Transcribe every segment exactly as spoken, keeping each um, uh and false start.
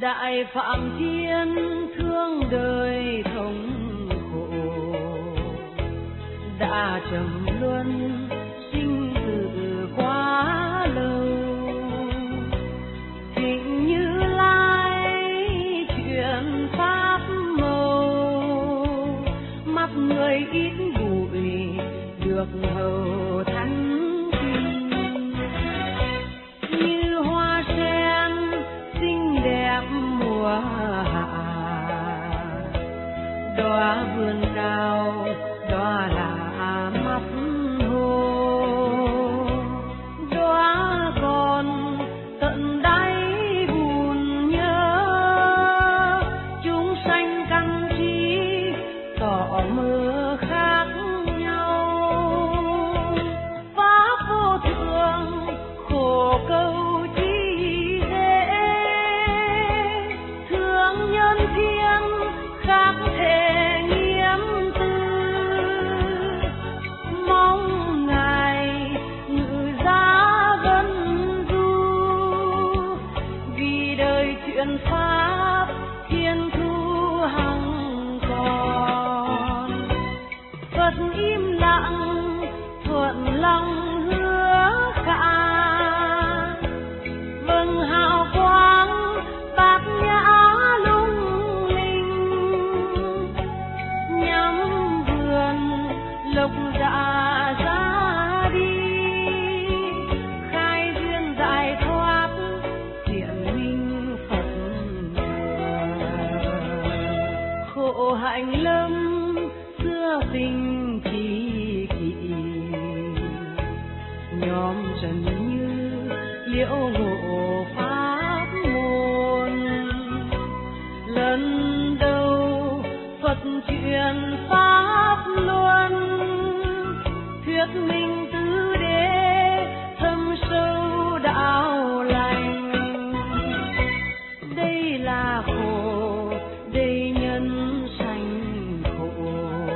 Đại Phạm Thiên thương đời thống khổ, đã trầm luân sinh tử quá lâu. Thịnh Như Lai chuyện pháp màu, mắt người ít bụi được hầu thánh kinh. Như hoa sen xinh đẹp mùa hạ, đóa vườn cao đóa là mắt hồ, đóa còn tận đáy buồn nhớ. Chúng sanh căn trí tỏ mơ khác nhau, pháp vô thường khổ câu chi dễ. Thương nhân thiên khác thể nghiêm tư, mong ngài ngự giá vân du. Vì đời chuyện pháp thiên thu hằng còn, Phật im lặng thuận lòng hứa cả. Vâng hào quang bát nhã lung linh, nhắm vườn lộc dạ ra đi. Khai duyên giải thoát thiện minh Phật khổ hạnh lâm xưa vinh trí kỷ. Nhóm trần như liễu ngộ pháp môn, lần đầu Phật truyền pháp luân. Thuyết minh tứ đế thâm sâu đạo lành. Đây là khổ, đây nhân sanh khổ,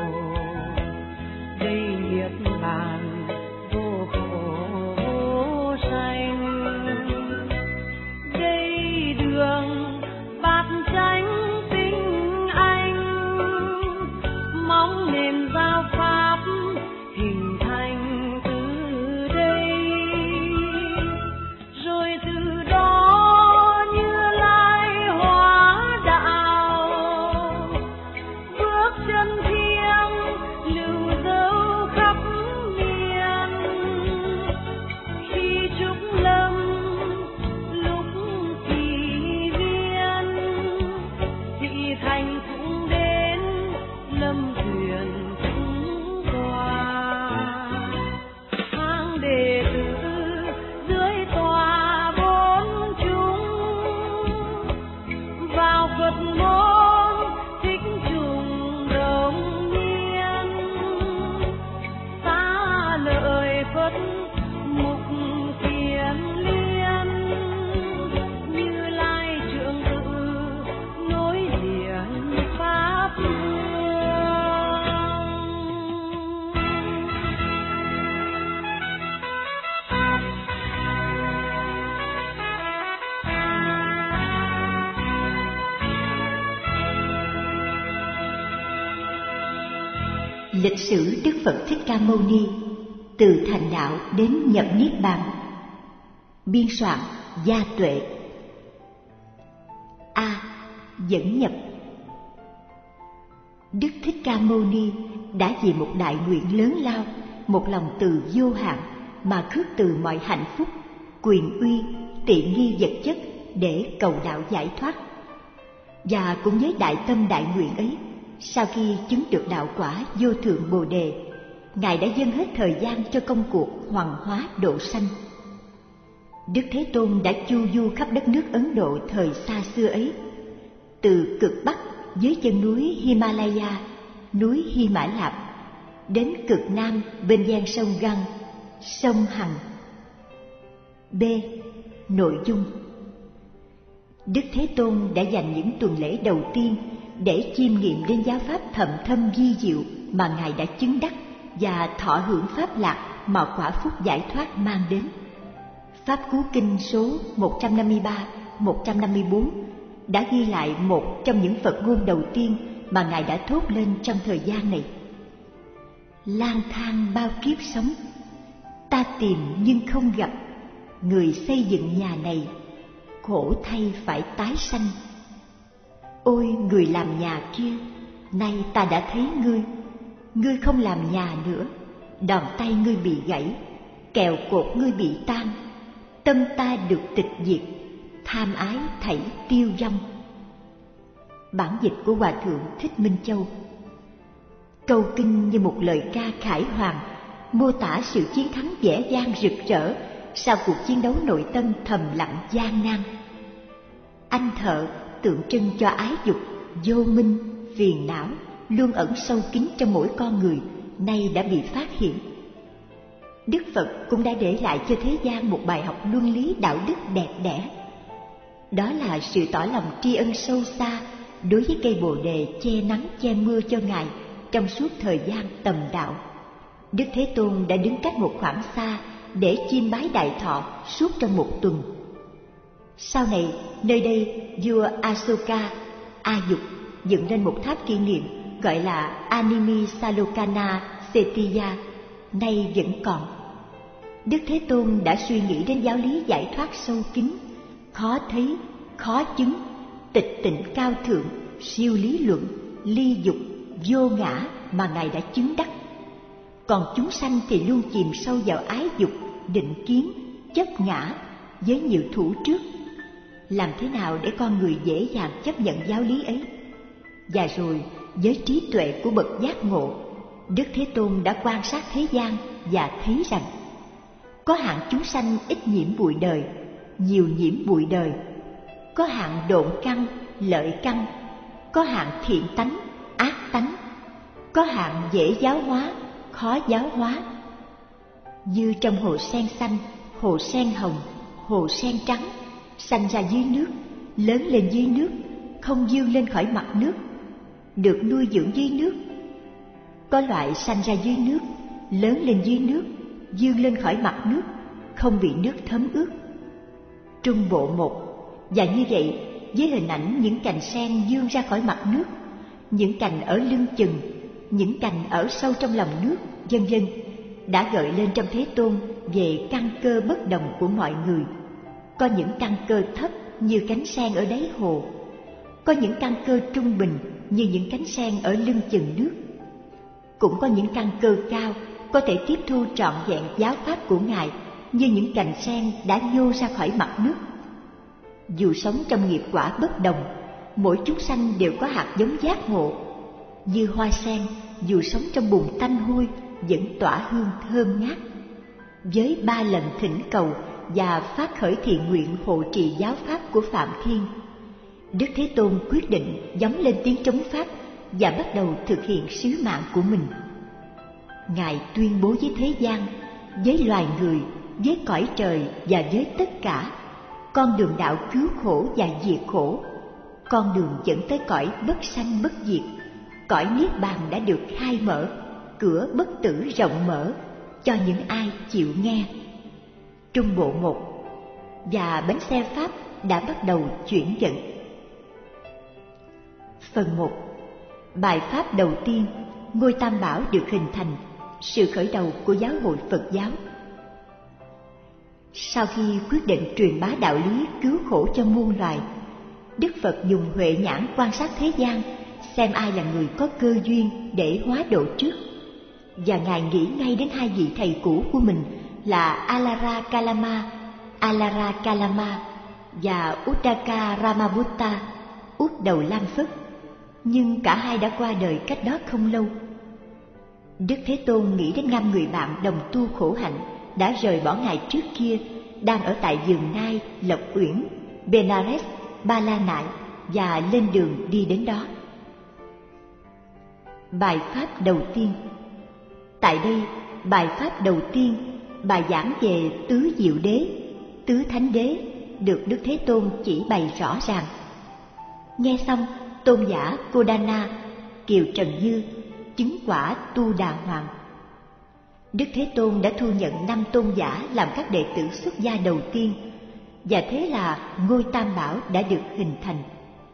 đây niết bàn vô khổ vô sanh. Đây đường bát chánh tinh anh, mong nền giáo pháp hình thành từ đây. Rồi từ đó Như Lai hóa đạo, bước chân thiêng lưu dấu khắp miền. Khi trúc lâm lúc kỳ viên, thị thành cũng đến lâm thuyền cũng qua. Hàng đệ tử dưới tòa bốn chúng, vào Phật môn thích trùng đồng niên. Xá lợi Phật mục kiền liên, Như Lai trưởng tự nối liền pháp môn. Lịch sử Đức Phật Thích Ca Mâu Ni từ thành đạo đến nhập niết bàn. Biên soạn Gia Tuệ. A. Dẫn nhập. Đức Thích Ca Mâu Ni đã vì một đại nguyện lớn lao, một lòng từ vô hạn mà khước từ mọi hạnh phúc, quyền uy, tiện nghi vật chất để cầu đạo giải thoát. Và cũng với đại tâm đại nguyện ấy, sau khi chứng được đạo quả vô thượng Bồ Đề, Ngài đã dâng hết thời gian cho công cuộc hoàng hóa độ sanh. Đức Thế Tôn đã chu du khắp đất nước Ấn Độ thời xa xưa ấy, từ cực Bắc dưới chân núi Himalaya, núi Hy Mã Lạp, đến cực Nam bên gian sông Găng, sông Hằng. B. Nội dung. Đức Thế Tôn đã dành những tuần lễ đầu tiên để chiêm nghiệm đến giáo pháp thậm thâm vi diệu mà Ngài đã chứng đắc và thọ hưởng pháp lạc mà quả phúc giải thoát mang đến. Pháp Cú Kinh số một trăm năm mươi ba, một trăm năm mươi bốn đã ghi lại một trong những Phật ngôn đầu tiên mà Ngài đã thốt lên trong thời gian này. Lang thang bao kiếp sống, ta tìm nhưng không gặp, người xây dựng nhà này, khổ thay phải tái sanh. Ôi người làm nhà kia, nay ta đã thấy ngươi, ngươi không làm nhà nữa, đòn tay ngươi bị gãy, kèo cột ngươi bị tan, tâm ta được tịch diệt, tham ái thảy tiêu vong. Bản dịch của Hòa Thượng Thích Minh Châu. Câu kinh như một lời ca khải hoàn, mô tả sự chiến thắng vẻ vang rực rỡ sau cuộc chiến đấu nội tâm thầm lặng gian nan. Anh thợ tượng trưng cho ái dục, vô minh, phiền não luôn ẩn sâu kín trong mỗi con người, nay đã bị phát hiện. Đức Phật cũng đã để lại cho thế gian một bài học luân lý đạo đức đẹp đẽ. Đó là sự tỏ lòng tri ân sâu xa đối với cây bồ đề che nắng che mưa cho Ngài trong suốt thời gian tầm đạo. Đức Thế Tôn đã đứng cách một khoảng xa để chiêm bái Đại Thọ suốt trong một tuần. Sau này, nơi đây vua Asoka, A Dục, dựng lên một tháp kỷ niệm gọi là Animi Salokana Setiya, nay vẫn còn. Đức Thế Tôn đã suy nghĩ đến giáo lý giải thoát sâu kín, khó thấy, khó chứng, tịch tịnh cao thượng, siêu lý luận, ly dục, vô ngã mà Ngài đã chứng đắc. Còn chúng sanh thì luôn chìm sâu vào ái dục, định kiến, chấp ngã với nhiều thủ trước. Làm thế nào để con người dễ dàng chấp nhận giáo lý ấy? Và rồi, với trí tuệ của bậc giác ngộ, Đức Thế Tôn đã quan sát thế gian và thấy rằng có hạng chúng sanh ít nhiễm bụi đời, nhiều nhiễm bụi đời. Có hạng độn căn, lợi căn, có hạng thiện tánh, ác tánh, có hạng dễ giáo hóa, khó giáo hóa. Như trong hồ sen xanh, hồ sen hồng, hồ sen trắng, sanh ra dưới nước, lớn lên dưới nước, không vươn lên khỏi mặt nước, được nuôi dưỡng dưới nước. Có loại sanh ra dưới nước, lớn lên dưới nước, vươn lên khỏi mặt nước, không bị nước thấm ướt. Trung bộ một. Và như vậy, với hình ảnh những cành sen vươn ra khỏi mặt nước, những cành ở lưng chừng, những cành ở sâu trong lòng nước, vân vân, đã gợi lên trong Thế Tôn về căn cơ bất đồng của mọi người. Có những căn cơ thấp như cánh sen ở đáy hồ, có những căn cơ trung bình như những cánh sen ở lưng chừng nước, cũng có những căn cơ cao có thể tiếp thu trọn vẹn giáo pháp của Ngài như những cành sen đã nhô ra khỏi mặt nước. Dù sống trong nghiệp quả bất đồng, mỗi chúng sanh đều có hạt giống giác ngộ. Như hoa sen, dù sống trong bùn tanh hôi, vẫn tỏa hương thơm ngát. Với ba lần thỉnh cầu và phát khởi thiện nguyện hộ trì giáo pháp của Phạm Thiên, Đức Thế Tôn quyết định gióng lên tiếng trống pháp và bắt đầu thực hiện sứ mạng của mình. Ngài tuyên bố với thế gian, với loài người, với cõi trời và với tất cả, con đường đạo cứu khổ và diệt khổ, con đường dẫn tới cõi bất sanh bất diệt, cõi niết bàn đã được khai mở, cửa bất tử rộng mở cho những ai chịu nghe. Trung bộ một. Và bánh xe pháp đã bắt đầu chuyển dẫn. Phần một. Bài pháp đầu tiên, ngôi Tam Bảo được hình thành, sự khởi đầu của giáo hội Phật giáo. Sau khi quyết định truyền bá đạo lý cứu khổ cho muôn loài, Đức Phật dùng huệ nhãn quan sát thế gian, xem ai là người có cơ duyên để hóa độ trước. Và Ngài nghĩ ngay đến hai vị thầy cũ của mình là Alara Kalama, Alara Kalama và Uddaka Ramabutta, út đầu Lam Phất. Nhưng cả hai đã qua đời cách đó không lâu. Đức Thế Tôn nghĩ đến năm người bạn đồng tu khổ hạnh đã rời bỏ Ngài trước kia, đang ở tại vườn Nai, Lộc Uyển, Benares, Ba La Nại và lên đường đi đến đó. Bài pháp đầu tiên. Tại đây, bài pháp đầu tiên, bài giảng về tứ diệu đế, tứ thánh đế được Đức Thế Tôn chỉ bày rõ ràng. Nghe xong, tôn giả Kodana, Kiều Trần Như, chứng quả Tu Đà Hoàng. Đức Thế Tôn đã thu nhận năm tôn giả làm các đệ tử xuất gia đầu tiên, và thế là ngôi Tam Bảo đã được hình thành.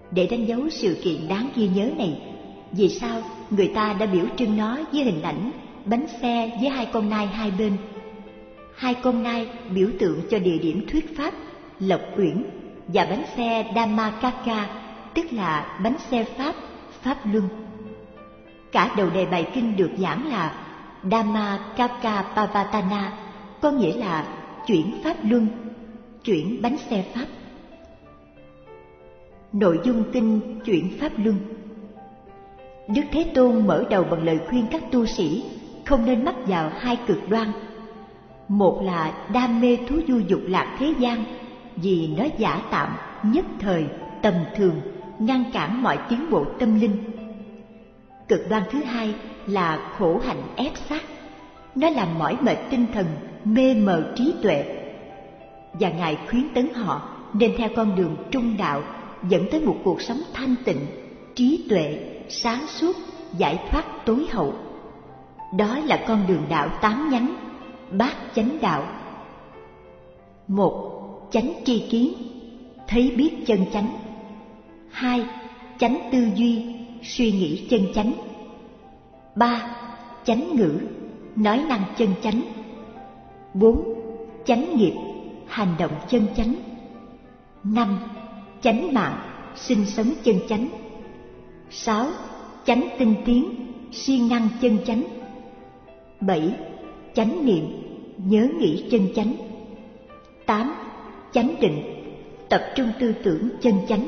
Để đánh dấu sự kiện đáng ghi nhớ này, vì sao người ta đã biểu trưng nó với hình ảnh bánh xe với hai con nai hai bên. Hai con nai biểu tượng cho địa điểm thuyết pháp Lộc Uyển, và bánh xe Dhammakaya, tức là bánh xe Pháp, Pháp Luân. Cả đầu đề bài kinh được giảng là Dhammakaya, có nghĩa là chuyển Pháp Luân, chuyển bánh xe Pháp. Nội dung kinh chuyển Pháp Luân. Đức Thế Tôn mở đầu bằng lời khuyên các tu sĩ không nên mắc vào hai cực đoan. Một là đam mê thú vui dục lạc thế gian vì nó giả tạm, nhất thời, tầm thường, ngăn cản mọi tiến bộ tâm linh. Cực đoan thứ hai là khổ hạnh ép sát. Nó làm mỏi mệt tinh thần, mê mờ trí tuệ. Và Ngài khuyến tấn họ nên theo con đường trung đạo, dẫn tới một cuộc sống thanh tịnh, trí tuệ, sáng suốt, giải thoát tối hậu. Đó là con đường đạo tám nhánh, bát chánh đạo. Một, chánh tri kiến, thấy biết chân chánh. Hai, chánh tư duy, suy nghĩ chân chánh. Ba, chánh ngữ, nói năng chân chánh. Bốn, chánh nghiệp, hành động chân chánh. Năm, chánh mạng, sinh sống chân chánh. Sáu, chánh tinh tiến, siêng năng chân chánh. Bảy, chánh niệm, nhớ nghĩ chân chánh. Tám, chánh định, tập trung tư tưởng chân chánh.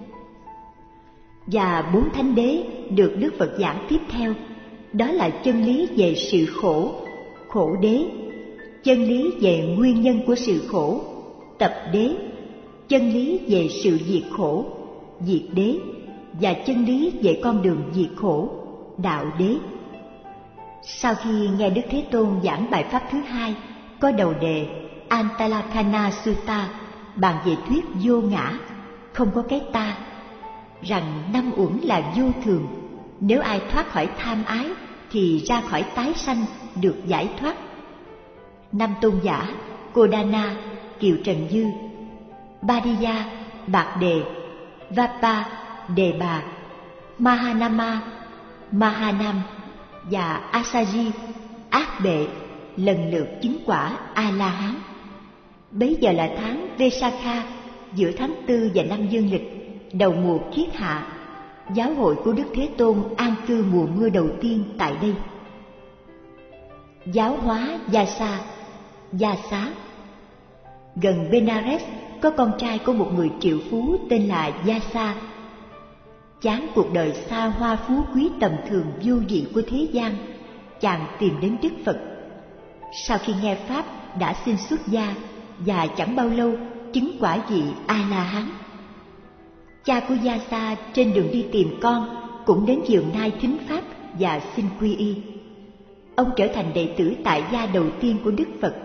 Và bốn thánh đế được Đức Phật giảng tiếp theo, đó là chân lý về sự khổ, khổ đế; chân lý về nguyên nhân của sự khổ, tập đế; chân lý về sự diệt khổ, diệt đế; và chân lý về con đường diệt khổ, đạo đế. Sau khi nghe Đức Thế Tôn giảng bài pháp thứ hai, có đầu đề Antalakkhana Sutta, bàn về thuyết vô ngã, không có cái ta, rằng năm uẩn là vô thường, nếu ai thoát khỏi tham ái thì ra khỏi tái sanh, được giải thoát. Năm tôn giả Kodana, Kiều Trần Dư, Badiya, Bạc Đề, Vapa, Đề Bà, Mahanama, Mahanam và Asaji, Ác Bệ, lần lượt chứng quả A-la-hán. Bấy giờ là tháng Vesakha, giữa tháng tư và năm dương lịch, đầu mùa Kiết Hạ. Giáo hội của Đức Thế Tôn an cư mùa mưa đầu tiên tại đây. Giáo hóa Yasa, Yasa. Gần Benares có con trai của một người triệu phú tên là Yasa. Chán cuộc đời xa hoa phú quý tầm thường vô vị của thế gian, chàng tìm đến Đức Phật. Sau khi nghe pháp đã xin xuất gia, và chẳng bao lâu chứng quả vị A-la-hán. Cha của Yasa trên đường đi tìm con cũng đến vườn nai thính pháp và xin quy y. Ông trở thành đệ tử tại gia đầu tiên của Đức Phật.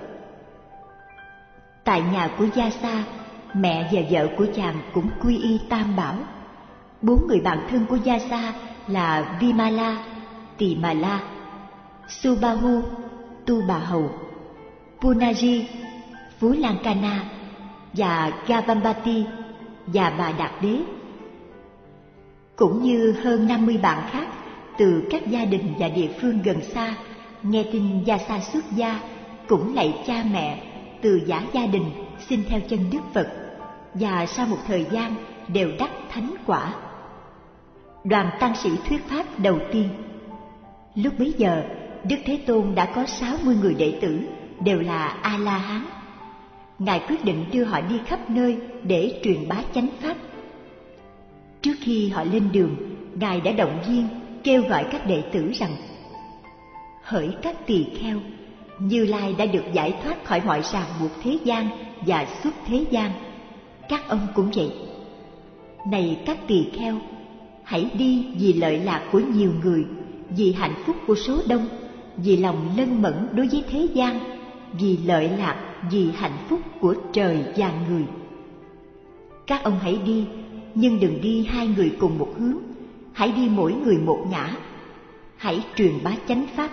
Tại nhà của Yasa, mẹ và vợ của chàng cũng quy y Tam Bảo. Bốn người bạn thân của Yasa là Vimala, Tỳ Mà La, Subahu, Tu Bà Hầu, Punaji, Phú Lan Cana và Gavampati và Bà Đạt Đế. Cũng như hơn năm mươi bạn khác từ các gia đình và địa phương gần xa, nghe tin Yasa xuất gia, cũng lạy cha mẹ, từ giả gia đình xin theo chân Đức Phật, và sau một thời gian đều đắc thánh quả. Đoàn tăng sĩ thuyết pháp đầu tiên. Lúc bấy giờ, Đức Thế Tôn đã có sáu mươi người đệ tử, đều là A-la-hán. Ngài quyết định đưa họ đi khắp nơi để truyền bá chánh pháp. Trước khi họ lên đường, Ngài đã động viên, kêu gọi các đệ tử rằng: hỡi các tỳ kheo, Như Lai đã được giải thoát khỏi mọi ràng buộc thế gian và xuất thế gian. Các ông cũng vậy. Này các tỳ kheo, hãy đi vì lợi lạc của nhiều người, vì hạnh phúc của số đông, vì lòng lân mẫn đối với thế gian, vì lợi lạc, vì hạnh phúc của trời và người. Các ông hãy đi, nhưng đừng đi hai người cùng một hướng, hãy đi mỗi người một ngã. Hãy truyền bá chánh pháp.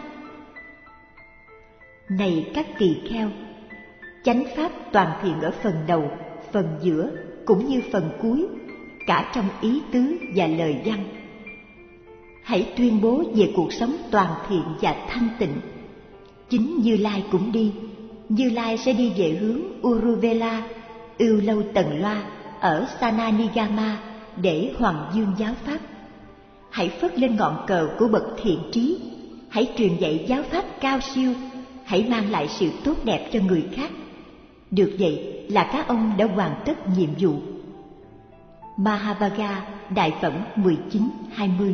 Này các tỳ kheo, chánh pháp toàn thiện ở phần đầu, phần giữa cũng như phần cuối, cả trong ý tứ và lời văn. Hãy tuyên bố về cuộc sống toàn thiện và thanh tịnh. Chính Như Lai cũng đi. Như Lai sẽ đi về hướng Uruvela, Ưu Lâu Tần Loa ở Sananigama để hoàng dương giáo pháp. Hãy phất lên ngọn cờ của bậc thiện trí. Hãy truyền dạy giáo pháp cao siêu. Hãy mang lại sự tốt đẹp cho người khác. Được vậy là các ông đã hoàn tất nhiệm vụ. Mahavagga Đại Phẩm mười chín hai mươi.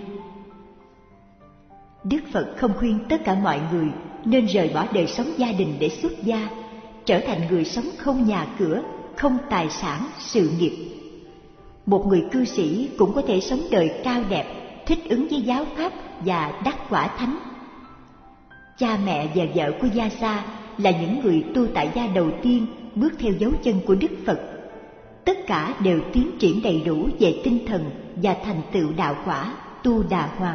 Đức Phật không khuyên tất cả mọi người nên rời bỏ đời sống gia đình để xuất gia, trở thành người sống không nhà cửa, không tài sản, sự nghiệp. Một người cư sĩ cũng có thể sống đời cao đẹp, thích ứng với giáo pháp và đắc quả thánh. Cha mẹ và vợ của Vyasa là những người tu tại gia đầu tiên bước theo dấu chân của Đức Phật. Tất cả đều tiến triển đầy đủ về tinh thần và thành tựu đạo quả Tu Đà Hoàng.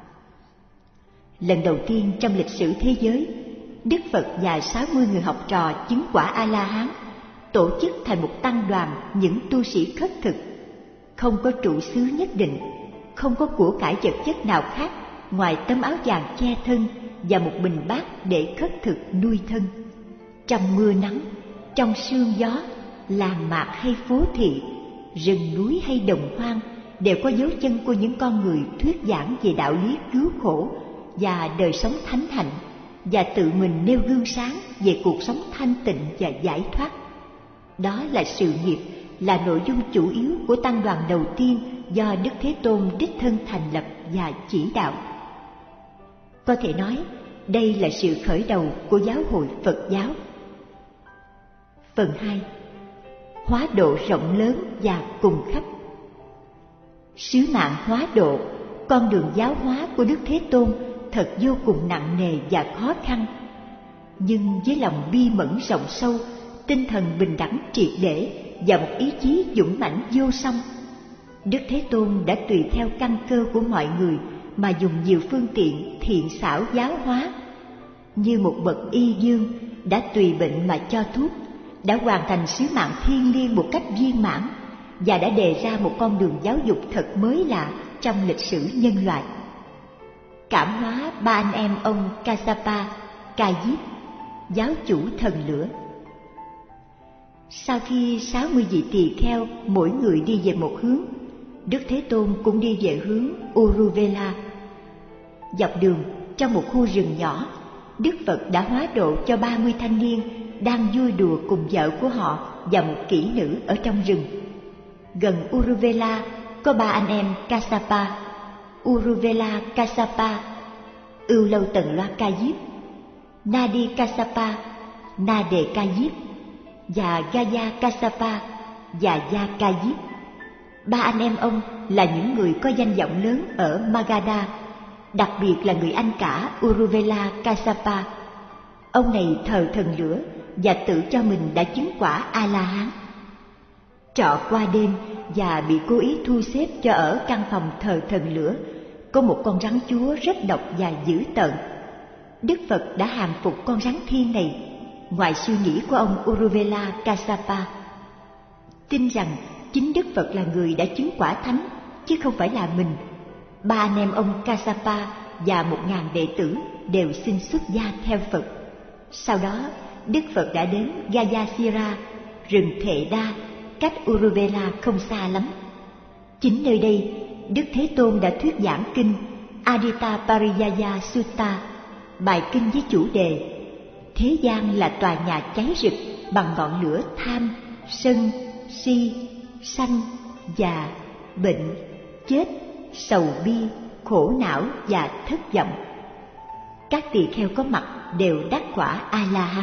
Lần đầu tiên trong lịch sử thế giới, Đức Phật và sáu mươi người học trò chứng quả A-la-hán tổ chức thành một tăng đoàn những tu sĩ khất thực, không có trụ xứ nhất định, không có của cải vật chất nào khác ngoài tấm áo vàng che thân và một bình bát để khất thực nuôi thân. Trong mưa nắng, trong sương gió, làng mạc hay phố thị, rừng núi hay đồng hoang đều có dấu chân của những con người thuyết giảng về đạo lý cứu khổ và đời sống thánh hạnh, và tự mình nêu gương sáng về cuộc sống thanh tịnh và giải thoát. Đó là sự nghiệp, là nội dung chủ yếu của tăng đoàn đầu tiên do Đức Thế Tôn đích thân thành lập và chỉ đạo. Có thể nói, đây là sự khởi đầu của giáo hội Phật giáo. Phần hai. Hóa độ rộng lớn và cùng khắp. Sứ mạng hóa độ, con đường giáo hóa của Đức Thế Tôn thật vô cùng nặng nề và khó khăn. Nhưng với lòng bi mẫn rộng sâu, tinh thần bình đẳng triệt để và một ý chí dũng mãnh vô song, Đức Thế Tôn đã tùy theo căn cơ của mọi người mà dùng nhiều phương tiện thiện xảo giáo hóa. Như một bậc y dương đã tùy bệnh mà cho thuốc, đã hoàn thành sứ mạng thiêng liêng một cách viên mãn và đã đề ra một con đường giáo dục thật mới lạ trong lịch sử nhân loại. Cảm hóa ba anh em ông Kassapa, Ca Diếp, giáo chủ thần lửa. Sau khi sáu mươi vị tỳ kheo mỗi người đi về một hướng, Đức Thế Tôn cũng đi về hướng Uruvela. Dọc đường, trong một khu rừng nhỏ, Đức Phật đã hóa độ cho ba mươi thanh niên đang vui đùa cùng vợ của họ và một kỹ nữ ở trong rừng. Gần Uruvela có ba anh em Kassapa, Uruvela Kassapa, Ưu Lâu Tần Loa Ca Diếp, Nadi Kassapa, Nade Ca Diếp và Gaya Kassapa và Gia Ca Diếp. Ba anh em ông là những người có danh vọng lớn ở Magadha, đặc biệt là người anh cả Uruvela Kassapa. Ông này thờ thần lửa và tự cho mình đã chứng quả A-la-hán. Trọ qua đêm và bị cố ý thu xếp cho ở căn phòng thờ thần lửa có một con rắn chúa rất độc và dữ tợn. Đức Phật đã hàng phục con rắn thiên này ngoài suy nghĩ của ông Uruvela Kassapa. Tin rằng chính Đức Phật là người đã chứng quả thánh chứ không phải là mình. Ba anh em ông Kassapa và một ngàn đệ tử đều xin xuất gia theo Phật. Sau đó Đức Phật đã đến Gayasira, rừng Thệ Đa, cách Uruvela không xa lắm. Chính nơi đây, Đức Thế Tôn đã thuyết giảng kinh Adita Pariyaya Sutta, bài kinh với chủ đề Thế gian là tòa nhà cháy rực bằng ngọn lửa tham, sân, si, sanh, già, bệnh, chết, sầu bi, khổ não và thất vọng. Các tỳ kheo có mặt đều đắc quả A-la-hán.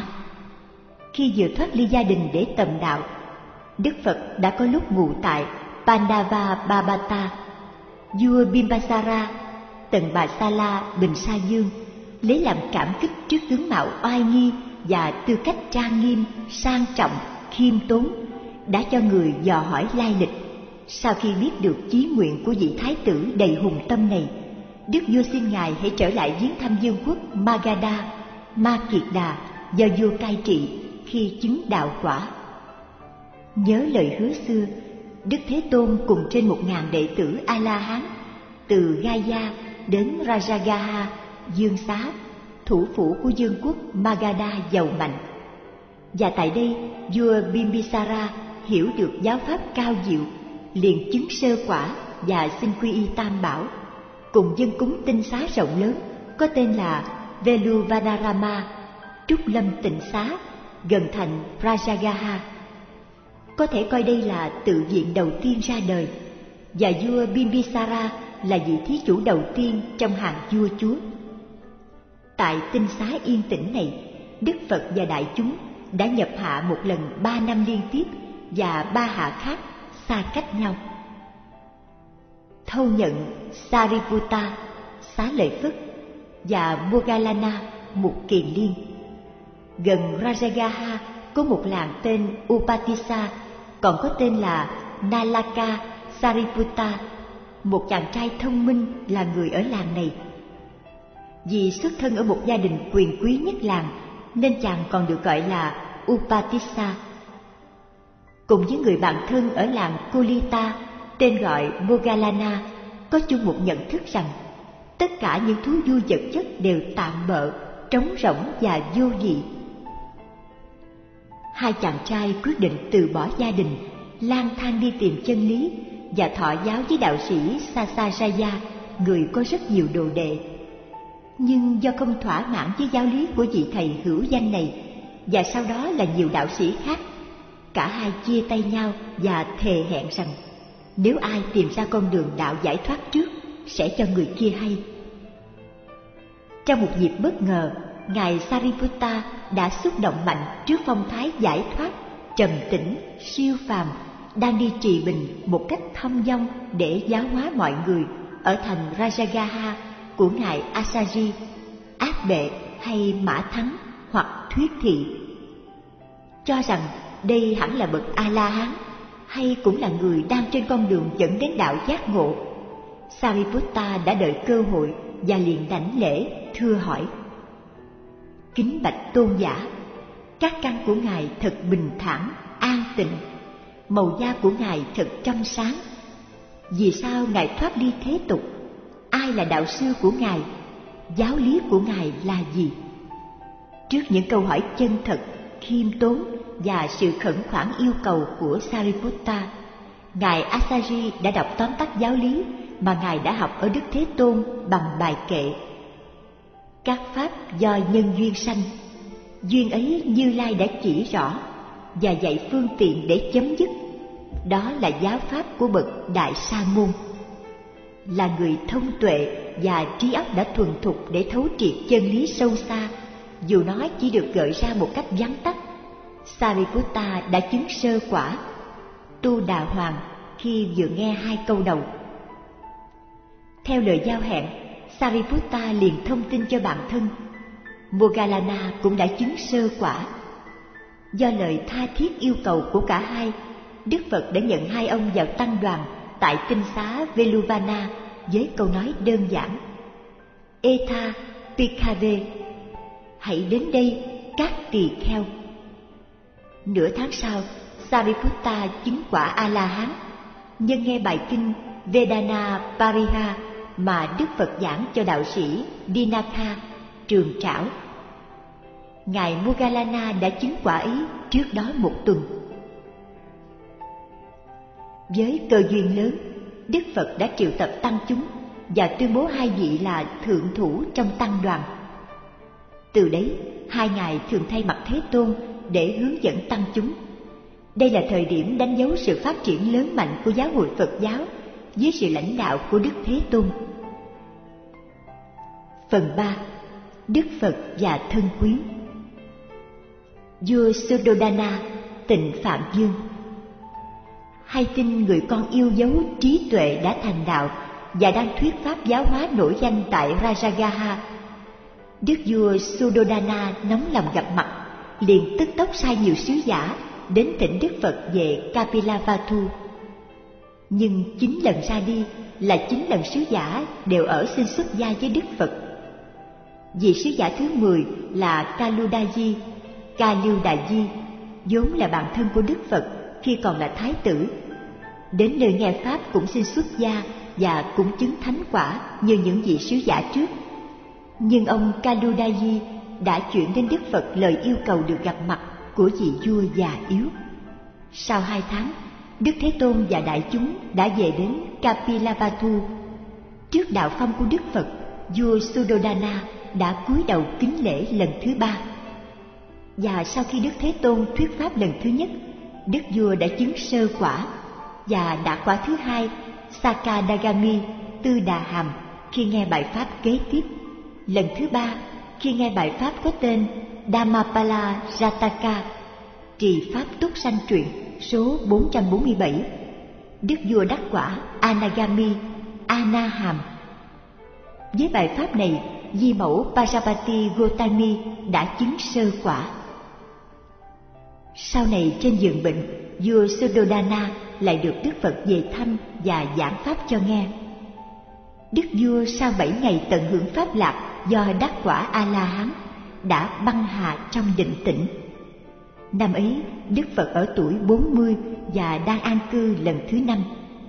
Khi vừa thoát ly gia đình để tầm đạo, Đức Phật đã có lúc ngụ tại Pandava Babata. Vua Bimbasara, Tần Bà Sa La, Bình Sa Dương lấy làm cảm kích trước tướng mạo oai nghi và tư cách trang nghiêm, sang trọng, khiêm tốn, đã cho người dò hỏi lai lịch. Sau khi biết được chí nguyện của vị thái tử đầy hùng tâm này, Đức vua xin ngài hãy trở lại viếng thăm vương quốc Magadha, Ma Kiệt Đà do vua cai trị khi chứng đạo quả. Nhớ lời hứa xưa, Đức Thế Tôn cùng trên một ngàn đệ tử A-la-hán từ Gaya đến Rajagaha, Dương Xá, thủ phủ của vương quốc Magadha giàu mạnh. Và tại đây, vua Bimbisara hiểu được giáo pháp cao diệu, liền chứng sơ quả và xin quy y Tam Bảo, cùng dân cúng tinh xá rộng lớn có tên là Veluvanarama, Trúc Lâm Tịnh Xá, gần thành Rajagaha. Có thể coi đây là tự viện đầu tiên ra đời, và vua Bimbisara là vị thí chủ đầu tiên trong hàng vua chúa. Tại tinh xá yên tĩnh này, Đức Phật và đại chúng đã nhập hạ một lần ba năm liên tiếp, và ba hạ khác xa cách nhau. Thâu nhận Sariputta, Xá Lợi Phất và Moggallana, Mục Kiền Liên. Gần Rajagaha có một làng tên Upatissa, còn có tên là Nalaka Sariputta. Một chàng trai thông minh là người ở làng này. Vì xuất thân ở một gia đình quyền quý nhất làng, nên chàng còn được gọi là Upatissa. Cùng với người bạn thân ở làng Kulita tên gọi Moggallana, có chung một nhận thức rằng tất cả những thú vui vật chất đều tạm bợ, trống rỗng và vô vị. Hai chàng trai quyết định từ bỏ gia đình, lang thang đi tìm chân lý và thọ giáo với đạo sĩ Sasaraya, người có rất nhiều đồ đệ. Nhưng do không thỏa mãn với giáo lý của vị thầy hữu danh này, và sau đó là nhiều đạo sĩ khác, cả hai chia tay nhau và thề hẹn rằng nếu ai tìm ra con đường đạo giải thoát trước sẽ cho người kia hay. Trong một dịp bất ngờ, ngài Sariputta đã xúc động mạnh trước phong thái giải thoát, trầm tĩnh, siêu phàm đang đi trì bình một cách thong dong để giáo hóa mọi người ở thành Rajagaha của ngài Asaji, Áp Bệ hay Mã Thắng hoặc Thuyết Thị. Cho rằng đây hẳn là bậc A-la-hán, hay cũng là người đang trên con đường dẫn đến đạo giác ngộ, Sariputta đã đợi cơ hội và liền đảnh lễ thưa hỏi: Kính bạch tôn giả, các căn của ngài thật bình thản, an tịnh, màu da của ngài thật trong sáng. Vì sao ngài thoát ly thế tục? Ai là đạo sư của ngài? Giáo lý của ngài là gì? Trước những câu hỏi chân thật, khiêm tốn và sự khẩn khoản yêu cầu của Sariputta, ngài Asaji đã đọc tóm tắt giáo lý mà ngài đã học ở Đức Thế Tôn bằng bài kệ: Các pháp do nhân duyên sanh, duyên ấy Như Lai đã chỉ rõ và dạy phương tiện để chấm dứt. Đó là giáo pháp của bậc Đại Sa Môn. Là người thông tuệ và trí óc đã thuần thục để thấu triệt chân lý sâu xa, dù nó chỉ được gợi ra một cách vắn tắt, Sariputta đã chứng sơ quả, tu đà hoàng khi vừa nghe hai câu đầu. Theo lời giao hẹn, Sariputta liền thông tin cho bạn thân. Moggallana cũng đã chứng sơ quả. Do lời tha thiết yêu cầu của cả hai, Đức Phật đã nhận hai ông vào tăng đoàn tại tinh xá Veluvana với câu nói đơn giản: Etha Pikave, hãy đến đây các tỳ kheo. Nửa tháng sau, Sariputta chứng quả A-la-hán, nhân nghe bài kinh Vedana Pariha mà Đức Phật giảng cho đạo sĩ Dinatha, Trường Trảo. Ngài Moggallana đã chứng quả ấy trước đó một tuần. Với cơ duyên lớn, Đức Phật đã triệu tập tăng chúng và tuyên bố hai vị là thượng thủ trong tăng đoàn. Từ đấy, hai ngài thường thay mặt Thế Tôn để hướng dẫn tăng chúng. Đây là thời điểm đánh dấu sự phát triển lớn mạnh của giáo hội Phật giáo dưới sự lãnh đạo của Đức Thế Tôn. Phần ba. Đức Phật và thân quyến. Vua Suddhodana tịnh Phạm Dương. Hay tin người con yêu dấu trí tuệ đã thành đạo và đang thuyết pháp giáo hóa nổi danh tại Rajagaha. Đức vua Suddhodana nóng lòng gặp mặt, liền tức tốc sai nhiều sứ giả đến thỉnh Đức Phật về Kapilavatthu. Nhưng chín lần ra đi là chín lần sứ giả đều ở xin xuất gia với Đức Phật. Vị sứ giả thứ mười là Kaludaji, Kaludaji, vốn là bạn thân của Đức Phật khi còn là thái tử. đến nơi nghe pháp cũng xin xuất gia và cũng chứng thánh quả như những vị sứ giả trước. Nhưng ông Kaludayi đã chuyển đến Đức Phật lời yêu cầu được gặp mặt của vị vua già yếu. Sau hai tháng, Đức Thế Tôn và đại chúng đã về đến Kapilavatthu. Trước đạo phong của Đức Phật, vua Suddhodana đã cúi đầu kính lễ lần thứ ba. Và sau khi Đức Thế Tôn thuyết pháp lần thứ nhất, Đức vua đã chứng sơ quả, và đã quả thứ hai, Sakadagami, Tư Đà Hàm, khi nghe bài pháp kế tiếp. Lần thứ ba, khi nghe bài pháp có tên Dhammapala Jataka, trì pháp túc sanh truyện số bốn trăm bốn mươi bảy, Đức vua đắc quả Anagami, Anahàm. Với bài pháp này, di mẫu Pajapati Gotami đã chứng sơ quả. Sau này trên giường bệnh, vua Suddhodana lại được Đức Phật về thăm và giảng pháp cho nghe. Đức vua sau bảy ngày tận hưởng pháp lạc do đắc quả A-la-hán đã băng hà trong định tĩnh. Năm ấy, Đức Phật ở tuổi bốn mươi và đang an cư lần thứ năm.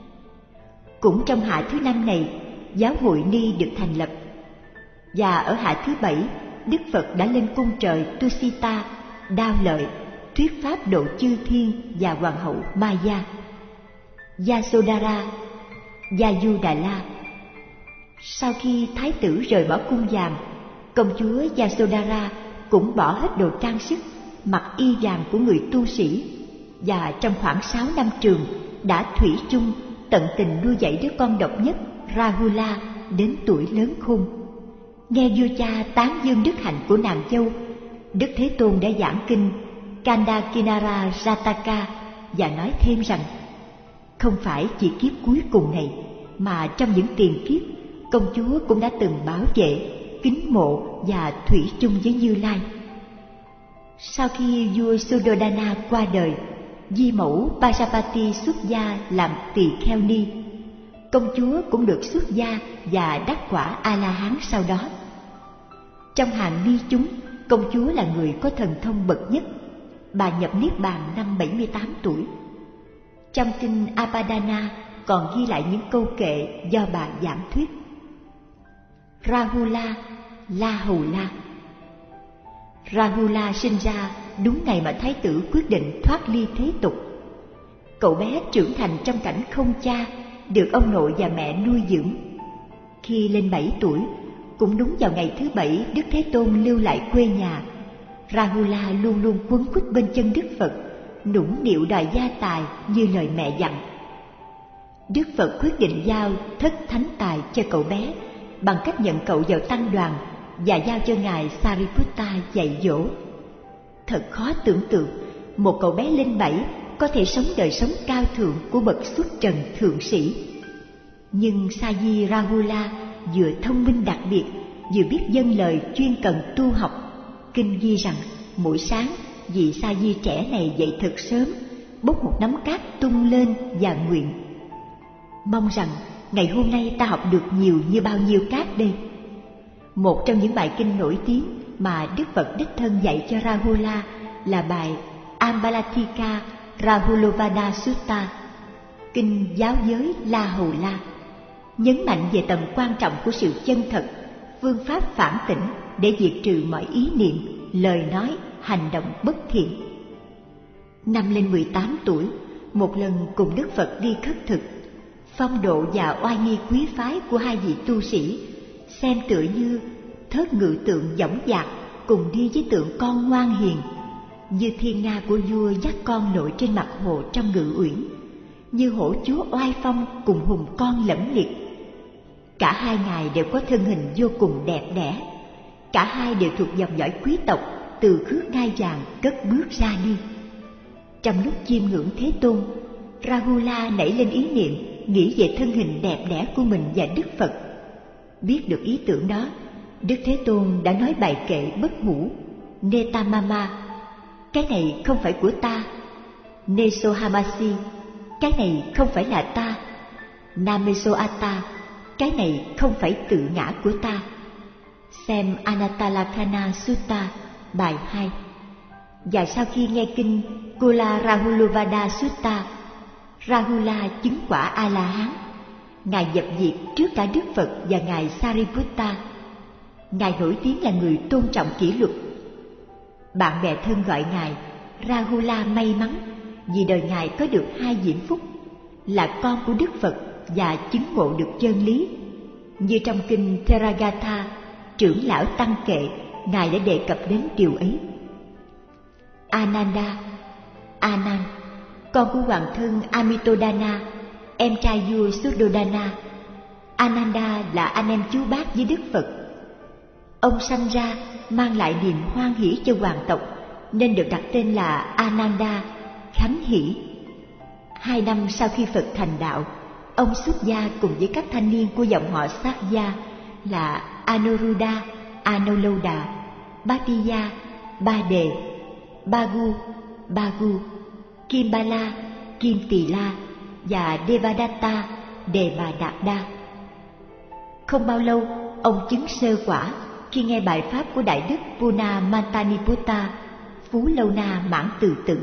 Cũng trong hạ thứ năm này, giáo hội Ni được thành lập. Và ở hạ thứ bảy, Đức Phật đã lên cung trời Tusita, Đao Lợi, thuyết pháp độ chư thiên và hoàng hậu Maya, Yasodhara, Yayudhala. Sau khi thái tử rời bỏ cung vàng, công chúa Yasodhara cũng bỏ hết đồ trang sức, mặc y vàng của người tu sĩ, và trong khoảng sáu năm trường đã thủy chung tận tình nuôi dạy đứa con độc nhất Rahula đến tuổi lớn khôn. Nghe vua cha tán dương đức hạnh của nàng dâu, Đức Thế Tôn đã giảng kinh Kandakinara Jataka và nói thêm rằng không phải chỉ kiếp cuối cùng này, mà trong những tiền kiếp, công chúa cũng đã từng bảo vệ, kính mộ và thủy chung với Như Lai. Sau khi vua Suddhodana qua đời, di mẫu Pajapati xuất gia làm tỳ kheo ni. Công chúa cũng được xuất gia và đắc quả A-la-hán sau đó. Trong hàng ni chúng, công chúa là người có thần thông bậc nhất. Bà nhập niết bàn năm bảy mươi tám tuổi. Trong kinh Apadana còn ghi lại những câu kệ do bà giảng thuyết. Rahula, La Hầu La. Rahula sinh ra đúng ngày mà thái tử quyết định thoát ly thế tục. Cậu bé trưởng thành trong cảnh không cha, được ông nội và mẹ nuôi dưỡng. Khi lên bảy tuổi, cũng đúng vào ngày thứ bảy Đức Thế Tôn lưu lại quê nhà, Rahula luôn luôn quấn quýt bên chân Đức Phật, nũng nịu đòi gia tài như lời mẹ dặn. Đức Phật quyết định giao thất thánh tài cho cậu bé bằng cách nhận cậu vào tăng đoàn và giao cho ngài Sariputta dạy dỗ. Thật khó tưởng tượng một cậu bé lên bảy có thể sống đời sống cao thượng của bậc xuất trần thượng sĩ. Nhưng Sa-di Rahula vừa thông minh đặc biệt, vừa biết dâng lời chuyên cần tu học. Kinh ghi rằng mỗi sáng vị Sa-di trẻ này dậy thật sớm, bốc một nắm cát tung lên và nguyện: mong rằng ngày hôm nay ta học được nhiều như bao nhiêu cát đây. Một trong những bài kinh nổi tiếng mà Đức Phật đích thân dạy cho Rahula là bài Ambalathika Rahulovada Sutta, kinh giáo giới La Hầu La, nhấn mạnh về tầm quan trọng của sự chân thật, phương pháp phản tỉnh để diệt trừ mọi ý niệm, lời nói, hành động bất thiện. Năm lên mười tám tuổi, một lần cùng Đức Phật đi khất thực, phong độ và oai nghi quý phái của hai vị tu sĩ xem tựa như thớt ngự tượng dõng dạc cùng đi với tượng con ngoan hiền, như thiên nga của vua dắt con lội trên mặt hồ trong ngự uyển, như hổ chúa oai phong cùng hùng con lẫm liệt. Cả hai ngài đều có thân hình vô cùng đẹp đẽ, cả hai đều thuộc dòng dõi quý tộc từ khước ngai vàng cất bước ra đi. Trong lúc chiêm ngưỡng Thế Tôn, Rahula nảy lên ý niệm nghĩ về thân hình đẹp đẽ của mình và Đức Phật. Biết được ý tưởng đó, Đức Thế Tôn đã nói bài kệ bất hủ Netamama: cái này không phải của ta. Nesohamasi: cái này không phải là ta. Namesoata: cái này không phải tự ngã của ta. Xem Anatalakkhana Sutta, bài hai. Và sau khi nghe kinh Kula Rahulovada Sutta, Rahula chứng quả A-la-hán. Ngài dập diệt trước cả Đức Phật và Ngài Sariputta. Ngài nổi tiếng là người tôn trọng kỷ luật. Bạn bè thân gọi Ngài Rahula may mắn vì đời Ngài có được hai diễm phúc, là con của Đức Phật và chứng ngộ được chân lý. Như trong kinh Theragatha, trưởng lão Tăng Kệ, Ngài đã đề cập đến điều ấy. Ananda, Anan, con của hoàng thân Amitodana, em trai vua Suddhodana. Ananda là anh em chú bác với Đức Phật. Ông sanh ra mang lại niềm hoan hỷ cho hoàng tộc, nên được đặt tên là Ananda, khánh hỷ. Hai năm sau khi Phật thành đạo, ông xuất gia cùng với các thanh niên của dòng họ Sakya là Anuruddha, Anuloda, Bhattiya, Ba Đề, Bagu, Bagu, Kimbala, Kim Tỳ La và Devadatta, Đề Bà Đạt Đa. Không bao lâu, ông chứng sơ quả khi nghe bài pháp của Đại Đức Puna Mantaniputta, Phú Lâu Na Mãn Từ Tử.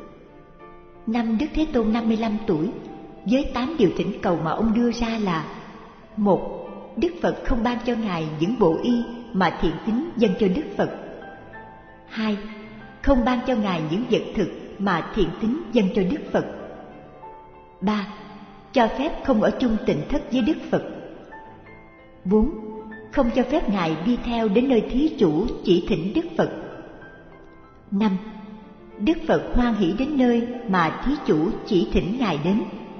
Năm Đức Thế Tôn năm mươi lăm tuổi, với tám điều thỉnh cầu mà ông đưa ra là: một, Đức Phật không ban cho Ngài những bộ y mà thiện tín dâng cho Đức Phật. Hai, không ban cho Ngài những vật thực mà thiện tín dâng cho Đức Phật. Ba, cho phép không ở chung tịnh thất với Đức Phật. Bốn, không cho phép Ngài đi theo đến nơi thí chủ chỉ thỉnh Đức Phật. Năm, Đức Phật hoan hỷ đến nơi mà thí chủ chỉ thỉnh Ngài đến.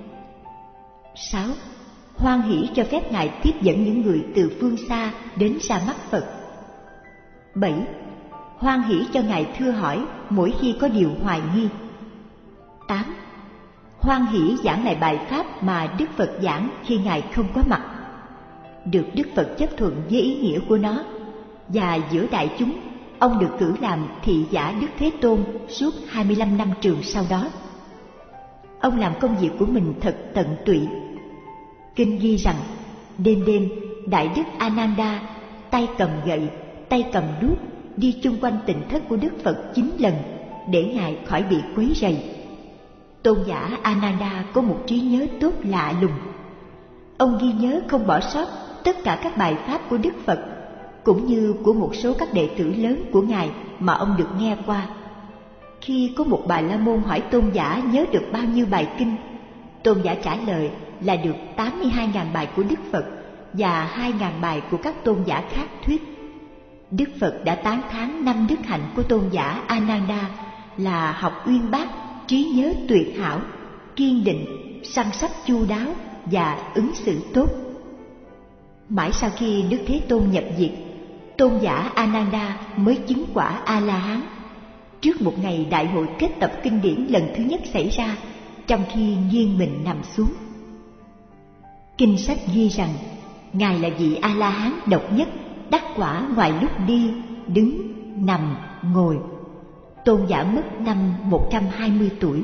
Sáu, hoan hỷ cho phép Ngài tiếp dẫn những người từ phương xa đến ra mắt Phật. Bảy, hoan hỷ cho Ngài thưa hỏi mỗi khi có điều hoài nghi. Tám, hoan hỷ giảng lại bài pháp mà Đức Phật giảng khi Ngài không có mặt. Được Đức Phật chấp thuận với ý nghĩa của nó, và giữa đại chúng, ông được cử làm thị giả Đức Thế Tôn suốt hai mươi lăm năm trường sau đó. Ông làm công việc của mình thật tận tụy. Kinh ghi rằng, đêm đêm, Đại Đức Ananda tay cầm gậy, tay cầm đuốc, đi chung quanh tịnh thất của Đức Phật chín lần để Ngài khỏi bị quấy rầy. Tôn giả Ananda có một trí nhớ tốt lạ lùng. Ông ghi nhớ không bỏ sót tất cả các bài pháp của Đức Phật, cũng như của một số các đệ tử lớn của Ngài mà ông được nghe qua. Khi có một Bà La Môn hỏi tôn giả nhớ được bao nhiêu bài kinh, tôn giả trả lời là được tám mươi hai nghìn bài của Đức Phật và hai nghìn bài của các tôn giả khác thuyết. Đức Phật đã tán thán năm đức hạnh của tôn giả Ananda là học uyên bác, trí nhớ tuyệt hảo, kiên định, săn sóc chu đáo và ứng xử tốt. Mãi sau khi Đức Thế Tôn nhập diệt, tôn giả Ananda mới chứng quả A-la-hán. Trước một ngày đại hội kết tập kinh điển lần thứ nhất xảy ra, trong khi nghiêng mình nằm xuống. Kinh sách ghi rằng, Ngài là vị A-la-hán độc nhất, đắc quả ngoài lúc đi, đứng, nằm, ngồi. Tôn giả mất năm một trăm hai mươi tuổi.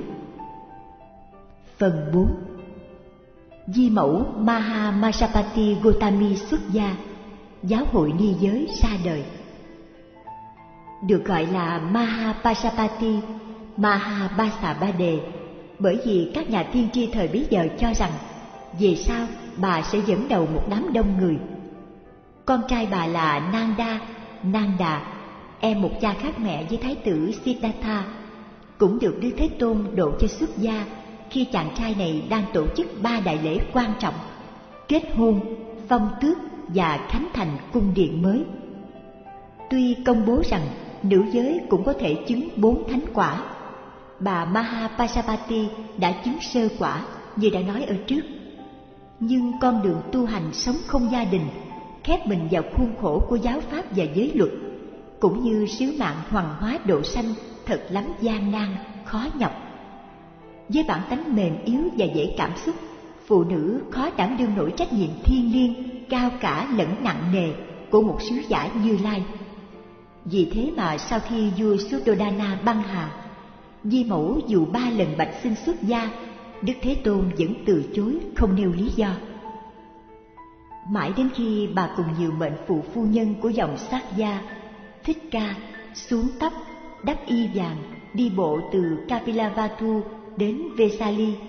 Phần bốn. Di mẫu Maha Majapati Gotami xuất gia, giáo hội ni giới ra đời. Được gọi là Maha Pajapati, Maha Basa Ba Đề, bởi vì các nhà tiên tri thời bấy giờ cho rằng về sau bà sẽ dẫn đầu một đám đông người. Con trai bà là Nanda, Nanda, em một cha khác mẹ với thái tử Siddhartha, cũng được Đức Thế Tôn độ cho xuất gia khi chàng trai này đang tổ chức ba đại lễ quan trọng: kết hôn, phong tước và khánh thành cung điện mới. Tuy công bố rằng nữ giới cũng có thể chứng bốn thánh quả, bà Maha Pajapati đã chứng sơ quả như đã nói ở trước. Nhưng con đường tu hành sống không gia đình, khép mình vào khuôn khổ của giáo pháp và giới luật, cũng như sứ mạng hoằng hóa độ sanh thật lắm gian nan, khó nhọc. Với bản tánh mềm yếu và dễ cảm xúc, phụ nữ khó đảm đương nổi trách nhiệm thiêng liêng, cao cả lẫn nặng nề của một sứ giả Như Lai. Vì thế mà sau khi vua Suddhodana băng hà, Di mẫu dù ba lần bạch xin xuất gia, Đức Thế Tôn vẫn từ chối không nêu lý do. Mãi đến khi bà cùng nhiều mệnh phụ phu nhân của dòng Sakya, Thích Ca, xuống tóc, đắp y vàng, đi bộ từ Kapilavatthu đến Vesali,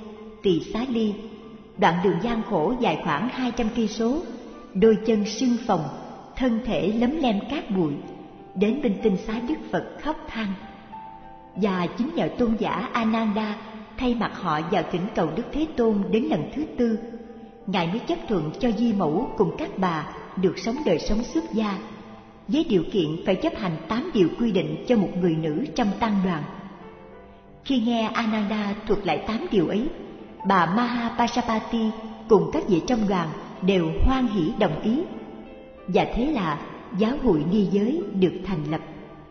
Tỳ Xá Ly, đoạn đường gian khổ dài khoảng hai trăm cây số, đôi chân sưng phồng, thân thể lấm lem cát bụi, đến bên tinh xá Đức Phật khóc than. Và chính nhờ tôn giả Ananda thay mặt họ vào thỉnh cầu Đức Thế Tôn đến lần thứ tư, Ngài mới chấp thuận cho di mẫu cùng các bà được sống đời sống xuất gia, với điều kiện phải chấp hành tám điều quy định cho một người nữ trong tăng đoàn. Khi nghe Ananda thuật lại tám điều ấy, bà Mahapajapati cùng các vị trong đoàn đều hoan hỉ đồng ý, và thế là giáo hội ni giới được thành lập.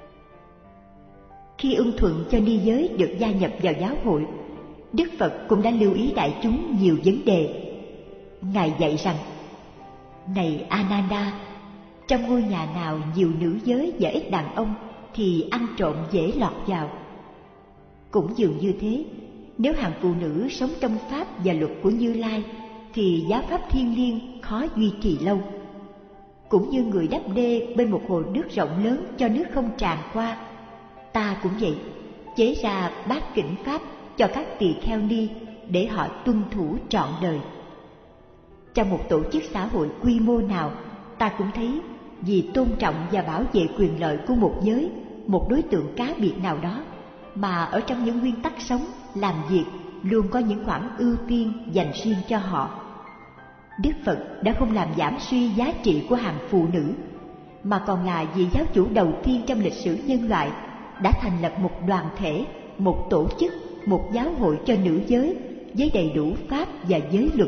Khi ưng thuận cho ni giới được gia nhập vào giáo hội, Đức Phật cũng đã lưu ý đại chúng nhiều vấn đề. Ngài dạy rằng: này Ananda, trong ngôi nhà nào nhiều nữ giới và ít đàn ông thì ăn trộm dễ lọt vào. Cũng dường như thế, nếu hàng phụ nữ sống trong pháp và luật của Như Lai thì giáo pháp thiêng liêng khó duy trì lâu. Cũng như người đắp đê bên một hồ nước rộng lớn cho nước không tràn qua, ta cũng vậy, chế ra bát kỉnh pháp cho các tỳ kheo ni để họ tuân thủ trọn đời. Trong một tổ chức xã hội quy mô nào, ta cũng thấy vì tôn trọng và bảo vệ quyền lợi của một giới, một đối tượng cá biệt nào đó, mà ở trong những nguyên tắc sống, làm việc luôn có những khoản ưu tiên dành riêng cho họ. Đức Phật đã không làm giảm suy giá trị của hàng phụ nữ, mà còn là vị giáo chủ đầu tiên trong lịch sử nhân loại đã thành lập một đoàn thể, một tổ chức, một giáo hội cho nữ giới với đầy đủ pháp và giới luật.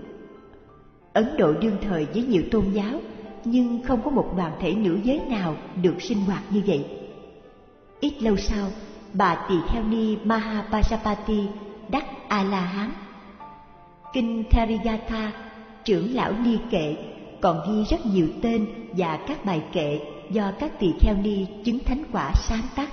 Ấn Độ đương thời với nhiều tôn giáo, nhưng không có một đoàn thể nữ giới nào được sinh hoạt như vậy. Ít lâu sau, bà tỳ kheo ni Mahapajapati đắc A-la-hán. Kinh Therigatha, trưởng lão ni kệ, còn ghi rất nhiều tên và các bài kệ do các tỳ kheo ni chứng thánh quả sáng tác.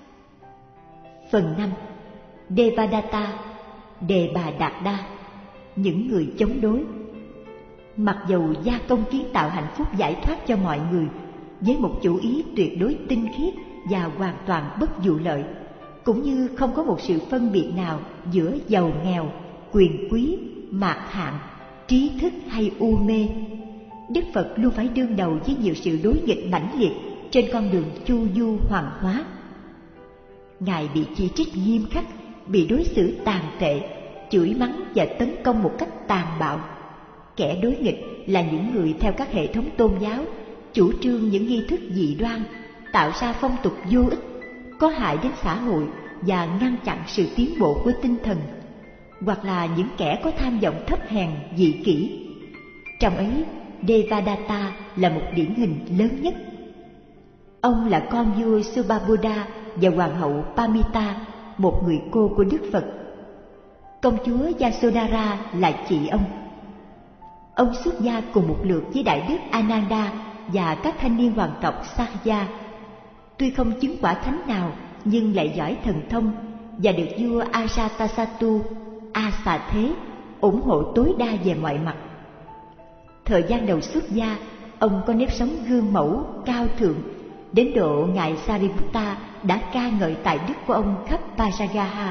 Phần năm. Devadatta, Đề Bà Đạt Đa, những người chống đối. Mặc dầu gia công kiến tạo hạnh phúc giải thoát cho mọi người với một chủ ý tuyệt đối tinh khiết và hoàn toàn bất vụ lợi, cũng như không có một sự phân biệt nào giữa giàu nghèo, quyền quý, mạt hạng, trí thức hay u mê, Đức Phật luôn phải đương đầu với nhiều sự đối nghịch mãnh liệt trên con đường chu du hoàng hóa. Ngài bị chỉ trích nghiêm khắc, bị đối xử tàn tệ, chửi mắng và tấn công một cách tàn bạo. Kẻ đối nghịch là những người theo các hệ thống tôn giáo chủ trương những nghi thức dị đoan, tạo ra phong tục vô ích, có hại đến xã hội và ngăn chặn sự tiến bộ của tinh thần, hoặc là những kẻ có tham vọng thấp hèn, dị kỷ. Trong ấy, Devadatta là một điển hình lớn nhất. Ông là con vua Subhabuddha và hoàng hậu Pamita, một người cô của Đức Phật. Công chúa Yasodhara là chị ông. Ông xuất gia cùng một lượt với Đại Đức Ananda và các thanh niên hoàng tộc Sakya. Tuy không chứng quả thánh nào, nhưng lại giỏi thần thông và được vua Ajatasattu, A Xà Thế, ủng hộ tối đa về mọi mặt. Thời gian đầu xuất gia, ông có nếp sống gương mẫu, cao thượng, đến độ ngài Sariputta đã ca ngợi tài đức của ông khắp Paragaha.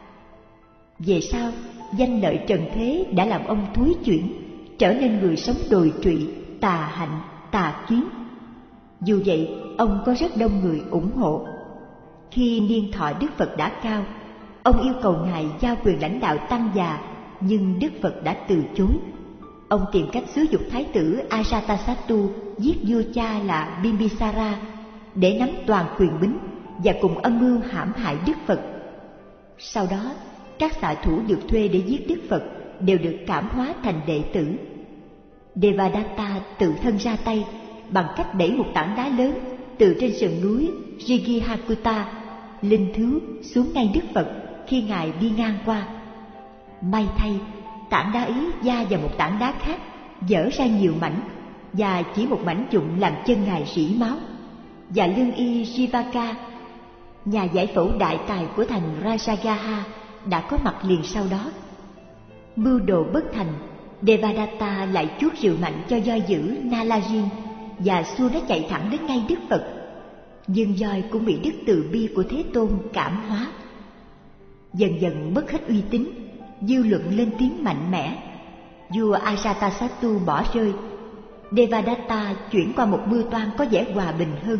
Về sau, danh lợi trần thế đã làm ông thối chuyển, trở nên người sống đồi trụy, tà hạnh, tà kiến. Dù vậy, ông có rất đông người ủng hộ. Khi niên thọ Đức Phật đã cao, ông yêu cầu ngài giao quyền lãnh đạo tăng già, nhưng Đức Phật đã từ chối. Ông tìm cách xúi giục thái tử Ajatasattu giết vua cha là Bimbisara để nắm toàn quyền bính và cùng âm mưu hãm hại Đức Phật. Sau đó, các xạ thủ được thuê để giết Đức Phật đều được cảm hóa thành đệ tử. Devadatta tự thân ra tay bằng cách đẩy một tảng đá lớn từ trên sườn núi Rigihakuta linh thiếu xuống ngay Đức Phật khi ngài đi ngang qua. May thay, tảng đá ấy va vào một tảng đá khác, vỡ ra nhiều mảnh, và chỉ một mảnh dụng làm chân ngài rỉ máu. Và lương y Jivaka, nhà giải phẫu đại tài của thành Rajagaha, đã có mặt liền sau đó. Mưu đồ bất thành, Devadatta lại chuốt rượu mạnh cho voi dữ Nalajin và xua nó chạy thẳng đến ngay Đức Phật. Nhưng voi cũng bị đức từ bi của Thế Tôn cảm hóa. Dần dần mất hết uy tín, dư luận lên tiếng mạnh mẽ. Vua Ajatasattu bỏ rơi, Devadatta chuyển qua một mưu toan có vẻ hòa bình hơn.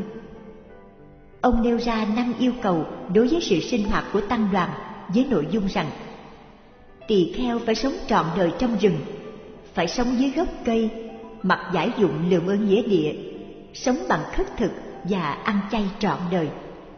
Ông nêu ra năm yêu cầu đối với sự sinh hoạt của tăng đoàn, với nội dung rằng tỳ kheo phải sống trọn đời trong rừng, phải sống dưới gốc cây, mặc giải dụng lượm ơn nghĩa địa, sống bằng khất thực và ăn chay trọn đời.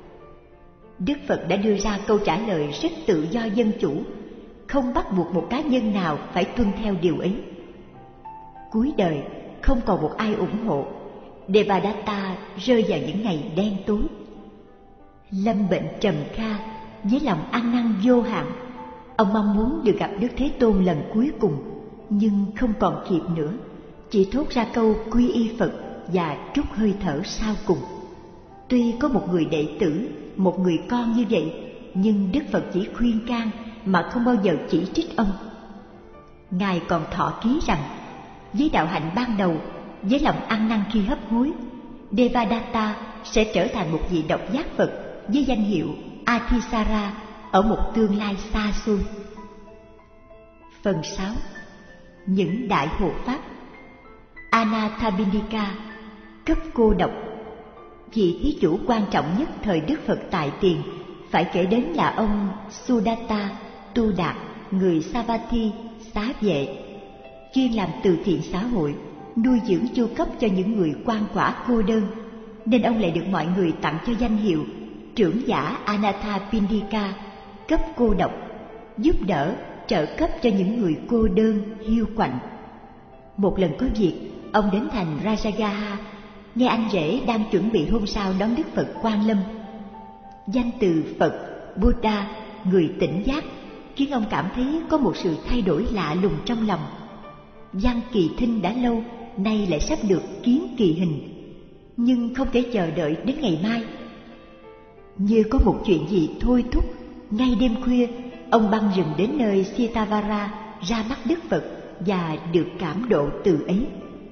Đức Phật đã đưa ra câu trả lời rất tự do dân chủ, không bắt buộc một cá nhân nào phải tuân theo điều ấy. Cuối đời không còn một ai ủng hộ, Devadatta rơi vào những ngày đen tối. Lâm bệnh trầm kha, với lòng ăn năn vô hạn, ông mong muốn được gặp Đức Thế Tôn lần cuối cùng, nhưng không còn kịp nữa, chỉ thốt ra câu quy y Phật và trút hơi thở sau cùng. Tuy có một người đệ tử, một người con như vậy, nhưng Đức Phật chỉ khuyên can mà không bao giờ chỉ trích ông. Ngài còn thọ ký rằng, với đạo hạnh ban đầu, với lòng ăn năn khi hấp hối, Devadatta sẽ trở thành một vị độc giác Phật với danh hiệu Athisara ở một tương lai xa xôi. Phần sáu. Những đại hộ pháp. Anathapindika, cấp cô độc. Vị thí chủ quan trọng nhất thời Đức Phật tại tiền phải kể đến là ông Sudatta Tu Đạt, người Savatthi, xá vệ, chuyên làm từ thiện xã hội, nuôi dưỡng chu cấp cho những người quan quả cô đơn, nên ông lại được mọi người tặng cho danh hiệu trưởng giả Anathapindika, cấp cô độc, giúp đỡ, trợ cấp cho những người cô đơn, hiu quạnh. Một lần có việc, ông đến thành Rajagaha, nghe anh rể đang chuẩn bị hôm sau đón Đức Phật Quan Lâm. Danh từ Phật, Buddha, người tỉnh giác, khiến ông cảm thấy có một sự thay đổi lạ lùng trong lòng. Văn kỳ thinh đã lâu, nay lại sắp được kiến kỳ hình, nhưng không thể chờ đợi đến ngày mai. Như có một chuyện gì thôi thúc, ngay đêm khuya, ông băng rừng đến nơi Sitavara ra mắt Đức Phật và được cảm độ từ ấy.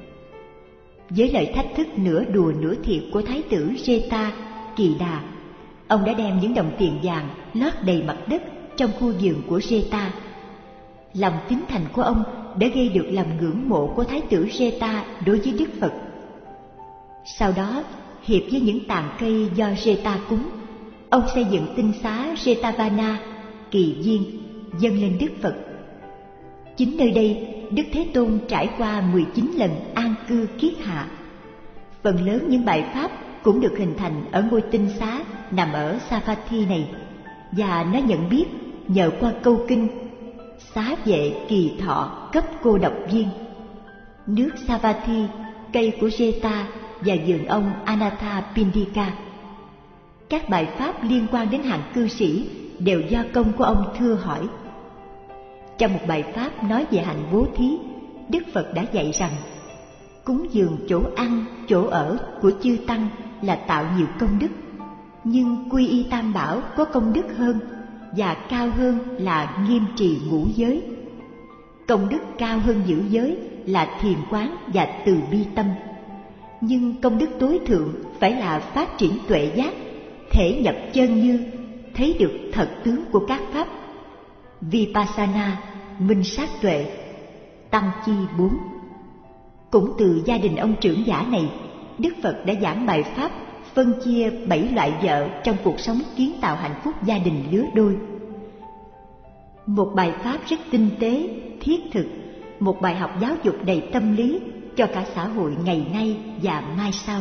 Với lời thách thức nửa đùa nửa thiệt của Thái tử Jeta Kỳ Đà, ông đã đem những đồng tiền vàng lót đầy mặt đất trong khu vườn của Jeta. Lòng tín thành của ông đã gây được lòng ngưỡng mộ của Thái tử Jeta đối với Đức Phật. Sau đó, hiệp với những tàn cây do Jeta cúng, ông xây dựng tinh xá Jetavana, kỳ viên, dâng lên Đức Phật. Chính nơi đây, Đức Thế Tôn trải qua mười chín lần an cư kiết hạ. Phần lớn những bài pháp cũng được hình thành ở ngôi tinh xá nằm ở Savatthi này, và nó nhận biết nhờ qua câu kinh xá vệ kỳ thọ cấp cô độc viên. Nước Savatthi, cây của Jeta và vườn ông Anathapindika. Các bài pháp liên quan đến hạng cư sĩ đều do công của ông thưa hỏi. Trong một bài pháp nói về hạnh bố thí, Đức Phật đã dạy rằng cúng dường chỗ ăn, chỗ ở của chư tăng là tạo nhiều công đức, nhưng quy y tam bảo có công đức hơn và cao hơn là nghiêm trì ngũ giới. Công đức cao hơn giữ giới là thiền quán và từ bi tâm, nhưng công đức tối thượng phải là phát triển tuệ giác, thể nhập chân như, thấy được thật tướng của các pháp. Vipassana, minh sát tuệ, tăng chi bốn. Cũng từ gia đình ông trưởng giả này, Đức Phật đã giảng bài pháp phân chia bảy loại vợ trong cuộc sống kiến tạo hạnh phúc gia đình lứa đôi. Một bài pháp rất tinh tế, thiết thực, một bài học giáo dục đầy tâm lý cho cả xã hội ngày nay và mai sau.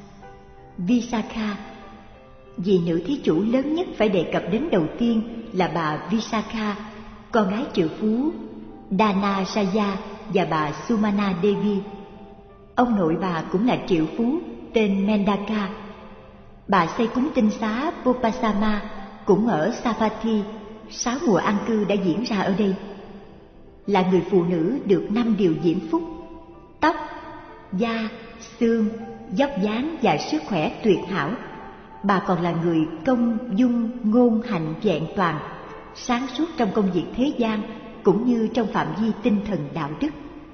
Visakha. Vị nữ thí chủ lớn nhất phải đề cập đến đầu tiên là bà Visakha, con gái triệu phú Dhanasaya và bà Sumana Devi. Ông nội bà cũng là triệu phú tên Mendaka. Bà xây cúng tinh xá Popasama cũng ở Savatthi. Sáu mùa an cư đã diễn ra ở đây. Là người phụ nữ được năm điều diễm phúc: tóc, da, xương, vóc dáng và sức khỏe tuyệt hảo. Bà còn là người công dung ngôn hành vẹn toàn, sáng suốt trong công việc thế gian cũng như trong phạm vi tinh thần đạo đức.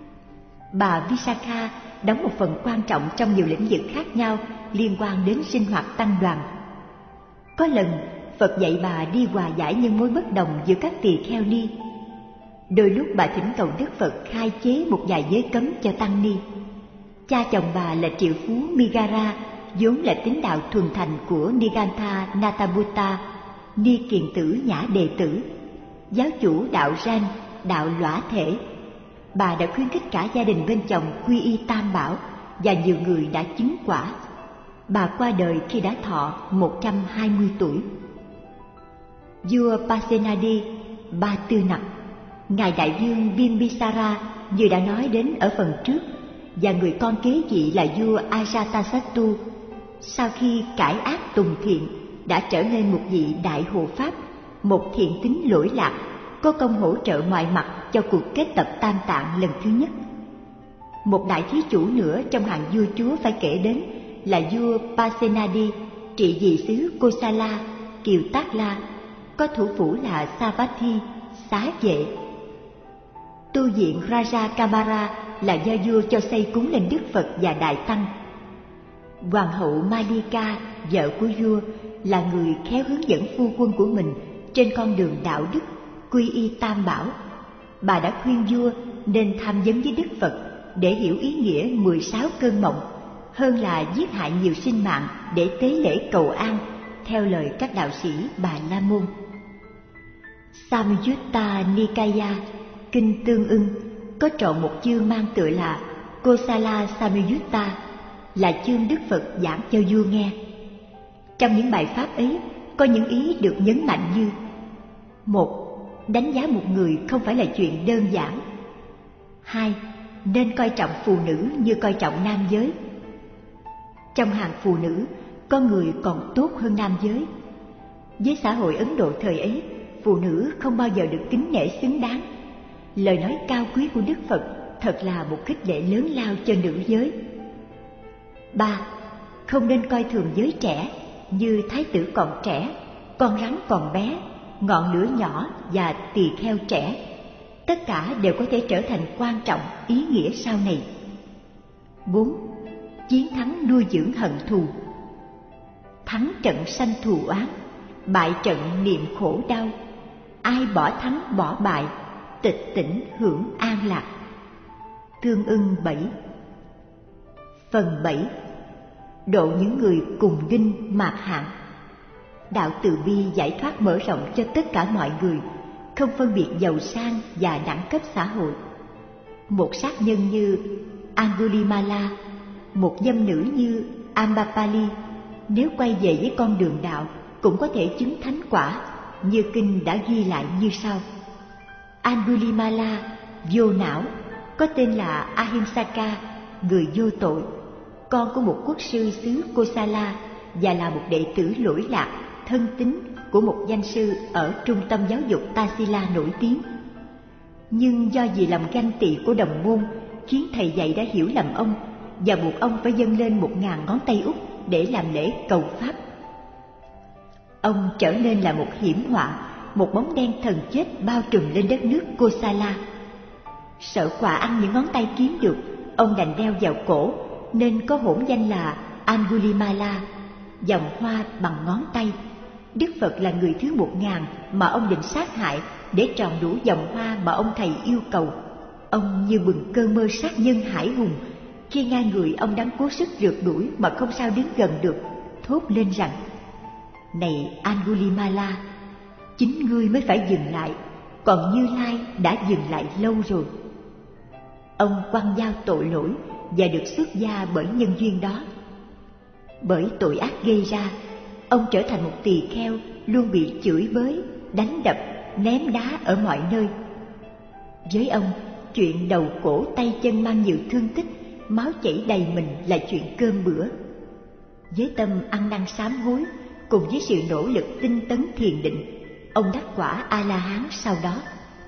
Bà Visakha đóng một phần quan trọng trong nhiều lĩnh vực khác nhau liên quan đến sinh hoạt tăng đoàn. Có lần Phật dạy bà đi hòa giải những mối bất đồng giữa các tỳ kheo ni. Đôi lúc bà thỉnh cầu Đức Phật khai chế một vài giới cấm cho tăng ni. Cha chồng bà là triệu phú Migara, vốn là tín đạo thuần thành của Nigantha Nathabutta, ni kiền tử nhã đệ tử, giáo chủ đạo Ran, đạo lõa thể. Bà đã khuyến khích cả gia đình bên chồng quy y Tam Bảo và nhiều người đã chứng quả. Bà qua đời khi đã thọ một trăm hai mươi tuổi. Vua Pasenadi Ba Tư Nặc, ngài đại vương Bimbisara như đã nói đến ở phần trước, và người con kế vị là vua Ajatasattu, sau khi cải ác tùng thiện đã trở nên một vị đại hộ pháp, một thiện tín lỗi lạc, có công hỗ trợ mọi mặt cho cuộc kết tập Tam Tạng lần thứ nhất. Một đại thí chủ nữa trong hàng vua chúa phải kể đến là vua Pasenadi, trị vì xứ Kosala, Kiều Tác La, có thủ phủ là Savatthi, Xá Vệ. Tu viện Raja Kamara là do vua cho xây cúng lên Đức Phật và Đại Tăng. Hoàng hậu Malika, vợ của vua, là người khéo hướng dẫn phu quân của mình trên con đường đạo đức, quy y Tam Bảo. Bà đã khuyên vua nên tham vấn với Đức Phật để hiểu ý nghĩa mười sáu cơn mộng, hơn là giết hại nhiều sinh mạng để tế lễ cầu an, theo lời các đạo sĩ Bà La Môn. Samyutta Nikaya, kinh Tương Ưng, có trọn một chương mang tựa là Kosala Samyutta, là chương Đức Phật giảng cho vua nghe. Trong những bài pháp ấy có những ý được nhấn mạnh như: một, đánh giá một người không phải là chuyện đơn giản. Hai, nên coi trọng phụ nữ như coi trọng nam giới. Trong hàng phụ nữ, có người còn tốt hơn nam giới. Với xã hội Ấn Độ thời ấy, phụ nữ không bao giờ được kính nể xứng đáng. Lời nói cao quý của Đức Phật thật là một khích lệ lớn lao cho nữ giới. Ba, không nên coi thường giới trẻ như thái tử còn trẻ, con rắn còn bé, ngọn lửa nhỏ và tỳ kheo trẻ. Tất cả đều có thể trở thành quan trọng, ý nghĩa sau này. Bốn, chiến thắng nuôi dưỡng hận thù. Thắng trận sanh thù oán, bại trận niệm khổ đau. Ai bỏ thắng bỏ bại, tịch tỉnh hưởng an lạc. Tương Ưng bảy. Phần bảy. Độ những người cùng đinh mạt hạn. Đạo từ bi giải thoát mở rộng cho tất cả mọi người, không phân biệt giàu sang và đẳng cấp xã hội. Một sát nhân như Angulimala, một dâm nữ như Ambapali, nếu quay về với con đường đạo cũng có thể chứng thánh quả, như kinh đã ghi lại như sau. Angulimala, vô não, có tên là Ahimsaka, người vô tội, con của một quốc sư xứ Kosala và là một đệ tử lỗi lạc, thân tín của một danh sư ở trung tâm giáo dục Tassila nổi tiếng. Nhưng do vì lòng ganh tị của đồng môn khiến thầy dạy đã hiểu lầm ông và buộc ông phải dâng lên một ngàn ngón tay út để làm lễ cầu pháp. Ông trở nên là một hiểm họa, một bóng đen thần chết bao trùm lên đất nước Kosala. Sợ quà ăn những ngón tay kiếm được, ông đành đeo vào cổ, nên có hỗn danh là Angulimala, vòng hoa bằng ngón tay. Đức Phật là người thứ một ngàn mà ông định sát hại để tròn đủ vòng hoa mà ông thầy yêu cầu. Ông như bừng cơn mơ sát nhân hải hùng, khi ngang người ông đang cố sức rượt đuổi mà không sao đến gần được, thốt lên rằng: Này Angulimala, chính ngươi mới phải dừng lại, còn Như Lai đã dừng lại lâu rồi. Ông quăng dao tội lỗi và được xuất gia bởi nhân duyên đó. Bởi tội ác gây ra, ông trở thành một tỳ kheo luôn bị chửi bới, đánh đập, ném đá ở mọi nơi. Với ông, chuyện đầu cổ tay chân mang nhiều thương tích, máu chảy đầy mình là chuyện cơm bữa. Với tâm ăn năn sám hối cùng với sự nỗ lực tinh tấn thiền định, ông đắc quả A-la-hán sau đó.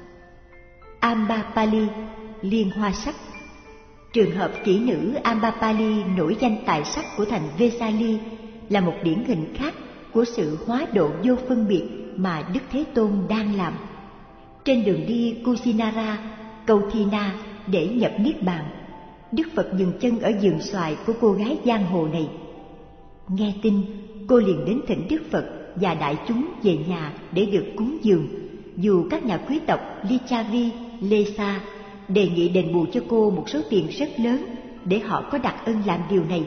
Ambapali, liên hoa sắc. Trường hợp kỹ nữ Ambapali nổi danh tài sắc của thành Vesali là một điển hình khác của sự hóa độ vô phân biệt mà Đức Thế Tôn đang làm. Trên đường đi Kusinara, Kauthina để nhập Niết Bàn, Đức Phật dừng chân ở vườn xoài của cô gái giang hồ này. Nghe tin, cô liền đến thỉnh Đức Phật và đại chúng về nhà để được cúng dường, dù các nhà quý tộc Lichavi Lesa đề nghị đền bù cho cô một số tiền rất lớn để họ có đặc ân làm điều này.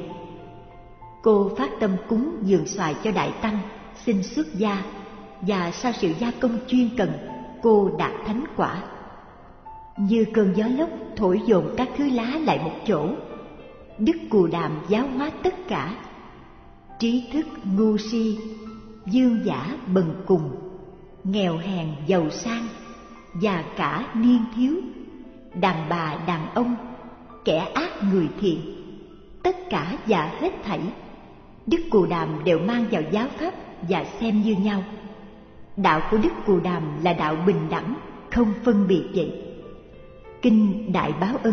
Cô phát tâm cúng dường xoài cho Đại Tăng, xin xuất gia, và sau sự gia công chuyên cần, cô đạt thánh quả. Như cơn gió lốc thổi dồn các thứ lá lại một chỗ, Đức Cù Đàm giáo hóa tất cả. Trí thức ngu si, dương giả bần cùng, nghèo hèn giàu sang, già cả niên thiếu, đàn bà đàn ông, kẻ ác người thiện, tất cả và hết thảy, Đức Cù Đàm đều mang vào giáo pháp và xem như nhau. Đạo của Đức Cù Đàm là đạo bình đẳng, không phân biệt vậy. Kinh Đại Báo Ân.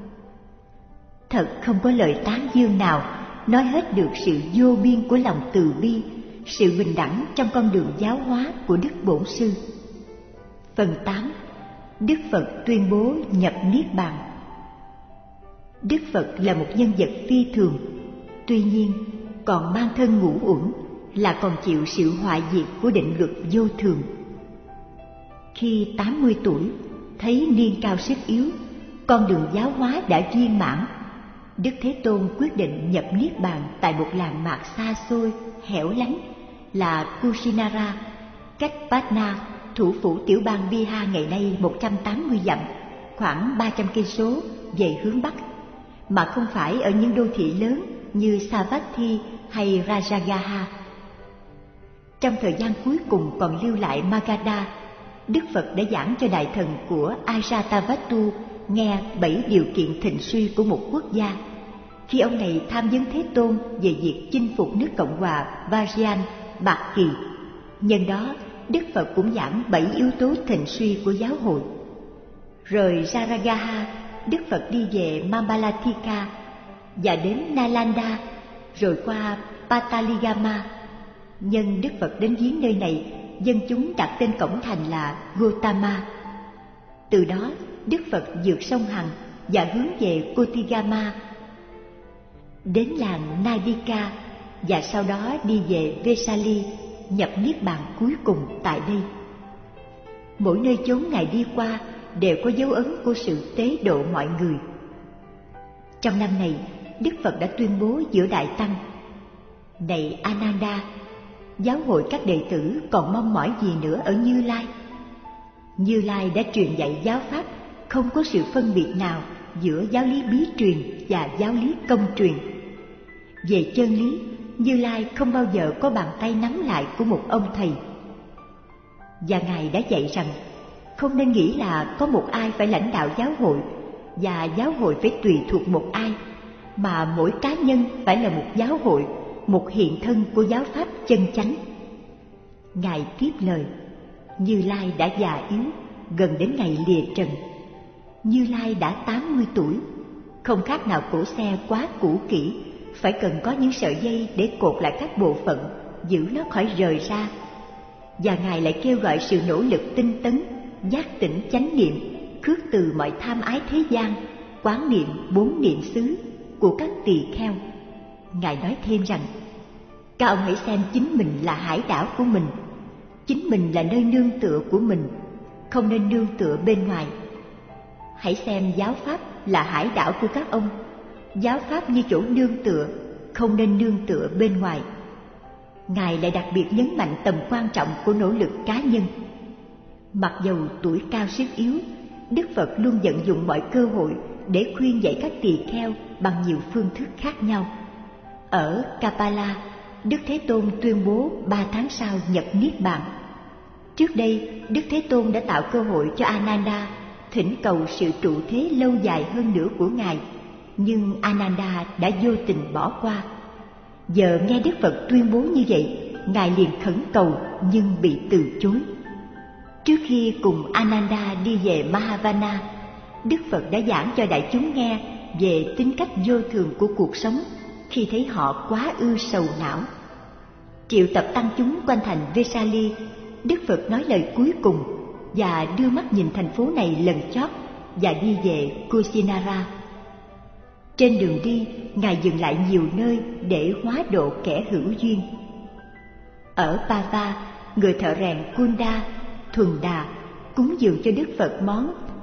Thật không có lời tán dương nào nói hết được sự vô biên của lòng từ bi, sự bình đẳng trong con đường giáo hóa của Đức Bổn Sư. Phần tám. Đức Phật tuyên bố nhập Niết Bàn. Đức Phật là một nhân vật phi thường, tuy nhiên còn mang thân ngũ uẩn, là còn chịu sự hoại diệt của định luật vô thường. Khi tám mươi tuổi, thấy niên cao sức yếu, con đường giáo hóa đã viên mãn, Đức Thế Tôn quyết định nhập Niết Bàn tại một làng mạc xa xôi, hẻo lánh là Kusinara, cách Patna, thủ phủ tiểu bang Bihar ngày nay một trăm tám mươi dặm, khoảng ba trăm cây số về hướng Bắc, mà không phải ở những đô thị lớn như Savatthi hay Rajagaha. Trong thời gian cuối cùng còn lưu lại Magadha, Đức Phật đã giảng cho đại thần của Ajatavatu nghe bảy điều kiện thịnh suy của một quốc gia, khi ông này tham vấn Thế Tôn về việc chinh phục nước Cộng hòa Vajjan, Bạc Kỳ. Nhân đó, Đức Phật cũng giảng bảy yếu tố thịnh suy của giáo hội. Rời Jaragaha, Đức Phật đi về Mambalathika và đến Nalanda, rồi qua Pataligama. Nhân Đức Phật đến viếng nơi này, dân chúng đặt tên cổng thành là Gotama. Từ đó, Đức Phật vượt sông Hằng và hướng về Kotigama, đến làng Nadika, và sau đó đi về Vesali, nhập Niết Bàn cuối cùng tại đây. Mỗi nơi chốn Ngài đi qua đều có dấu ấn của sự tế độ mọi người. Trong năm này, Đức Phật đã tuyên bố giữa Đại Tăng: Này Ananda, giáo hội các đệ tử còn mong mỏi gì nữa ở Như Lai? Như Lai đã truyền dạy giáo pháp không có sự phân biệt nào giữa giáo lý bí truyền và giáo lý công truyền. Về chân lý, Như Lai không bao giờ có bàn tay nắm lại của một ông thầy. Và Ngài đã dạy rằng không nên nghĩ là có một ai phải lãnh đạo giáo hội và giáo hội phải tùy thuộc một ai, mà mỗi cá nhân phải là một giáo hội, một hiện thân của giáo pháp chân chánh. Ngài tiếp lời: Như Lai đã già yếu, gần đến ngày lìa trần. Như Lai đã tám mươi tuổi, không khác nào cỗ xe quá cũ kỹ, phải cần có những sợi dây để cột lại các bộ phận, giữ nó khỏi rời ra. Và Ngài lại kêu gọi sự nỗ lực tinh tấn, giác tỉnh chánh niệm, khước từ mọi tham ái thế gian, quán niệm bốn niệm xứ của các tỳ kheo. Ngài nói thêm rằng: các ông hãy xem chính mình là hải đảo của mình, chính mình là nơi nương tựa của mình, không nên nương tựa bên ngoài. Hãy xem giáo pháp là hải đảo của các ông, giáo pháp như chỗ nương tựa, không nên nương tựa bên ngoài. Ngài lại đặc biệt nhấn mạnh tầm quan trọng của nỗ lực cá nhân. Mặc dầu tuổi cao sức yếu, Đức Phật luôn vận dụng mọi cơ hội để khuyên dạy các tỳ kheo bằng nhiều phương thức khác nhau. Ở Kapala, Đức Thế Tôn tuyên bố ba tháng sau nhập Niết Bàn. Trước đây, Đức Thế Tôn đã tạo cơ hội cho Ananda thỉnh cầu sự trụ thế lâu dài hơn nữa của Ngài, nhưng Ananda đã vô tình bỏ qua. Giờ nghe Đức Phật tuyên bố như vậy, Ngài liền khẩn cầu nhưng bị từ chối. Trước khi cùng Ananda đi về Mahavana, Đức Phật đã giảng cho đại chúng nghe về tính cách vô thường của cuộc sống khi thấy họ quá ư sầu não. Triệu tập tăng chúng quanh thành Vesali, Đức Phật nói lời cuối cùng và đưa mắt nhìn thành phố này lần chót và đi về Kusinara. Trên đường đi, Ngài dừng lại nhiều nơi để hóa độ kẻ hữu duyên. Ở Pava, người thợ rèn Kunda, Thuần Đà cúng dường cho Đức Phật món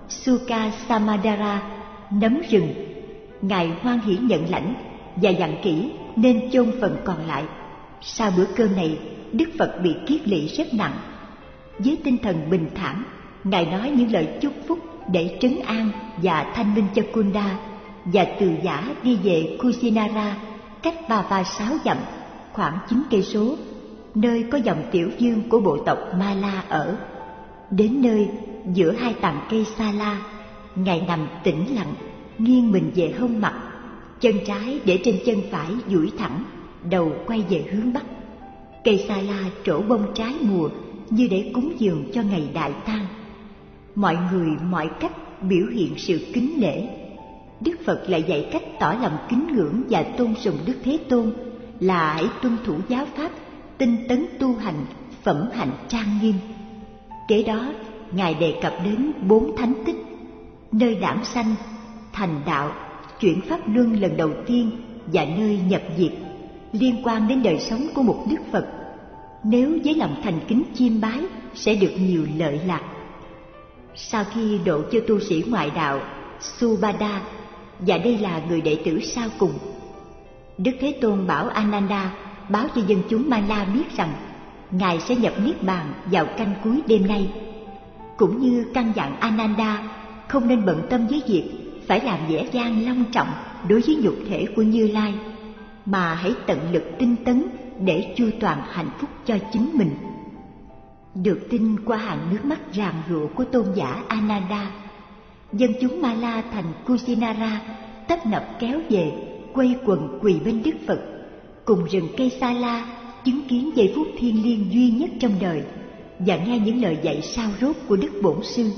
Sukha Samadara, nấm rừng. Ngài hoan hỉ nhận lãnh và dặn kỹ nên chôn phần còn lại. Sau bữa cơm này, Đức Phật bị kiết lỵ rất nặng. Với tinh thần bình thản, Ngài nói những lời chúc phúc để trấn an và thanh minh cho Kunda, và từ giã đi về Kusinara, cách ba ba sáu dặm, khoảng chín cây số, nơi có dòng tiểu vương của bộ tộc Mala ở. Đến nơi giữa hai tàn cây sa la, Ngài nằm tĩnh lặng, nghiêng mình về hông mặt, chân trái để trên chân phải duỗi thẳng, đầu quay về hướng bắc. Cây sa la trổ bông trái mùa như để cúng dường cho ngày đại tang. Mọi người mọi cách biểu hiện sự kính lễ. Đức Phật lại dạy cách tỏ lòng kính ngưỡng và tôn sùng Đức Thế Tôn là hãy tuân thủ giáo pháp, tinh tấn tu hành, phẩm hạnh trang nghiêm. Kế đó, Ngài đề cập đến bốn thánh tích: nơi đản sanh, thành đạo, chuyển pháp luân lần đầu tiên và nơi nhập diệt, liên quan đến đời sống của một Đức Phật. Nếu với lòng thành kính chiêm bái sẽ được nhiều lợi lạc. Sau khi độ cho tu sĩ ngoại đạo Subhada, và đây là người đệ tử sau cùng, Đức Thế Tôn bảo Ananda báo cho dân chúng Mala biết rằng Ngài sẽ nhập Niết Bàn vào canh cuối đêm nay, cũng như căn dặn Ananda không nên bận tâm với việc phải làm vẻ vang long trọng đối với nhục thể của Như Lai, mà hãy tận lực tinh tấn để chu toàn hạnh phúc cho chính mình. Được tin qua hàng nước mắt ràn rụa của tôn giả Ananda, dân chúng Mala thành Kusinara tấp nập kéo về, quây quần quỳ bên Đức Phật, cùng rừng cây sa la chứng kiến giây phút thiêng liêng duy nhất trong đời và nghe những lời dạy sao rốt của Đức Bổn Sư.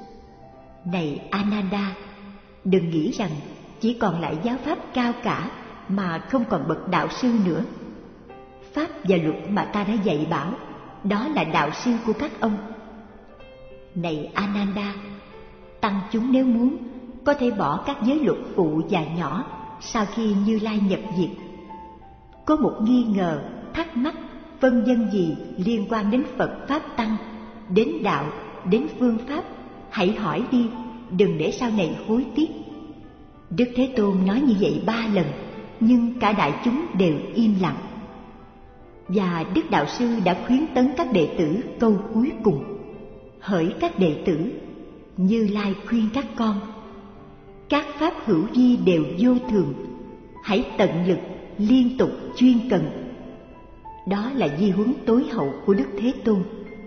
Này Ananda, đừng nghĩ rằng chỉ còn lại giáo pháp cao cả mà không còn bậc đạo sư nữa. Pháp và luật mà ta đã dạy bảo, đó là đạo sư của các ông. Này Ananda, tăng chúng nếu muốn có thể bỏ các giới luật phụ và nhỏ sau khi Như Lai nhập diệt. Có một nghi ngờ, thắc mắc, vân vân gì liên quan đến Phật Pháp Tăng, đến đạo, đến phương pháp, hãy hỏi đi, đừng để sau này hối tiếc. Đức Thế Tôn nói như vậy ba lần, nhưng cả đại chúng đều im lặng. Và Đức Đạo Sư đã khuyến tấn các đệ tử câu cuối cùng: hỡi các đệ tử, Như Lai khuyên các con, các pháp hữu vi đều vô thường, hãy tận lực liên tục chuyên cần. Đó là di huấn tối hậu của Đức Thế Tôn.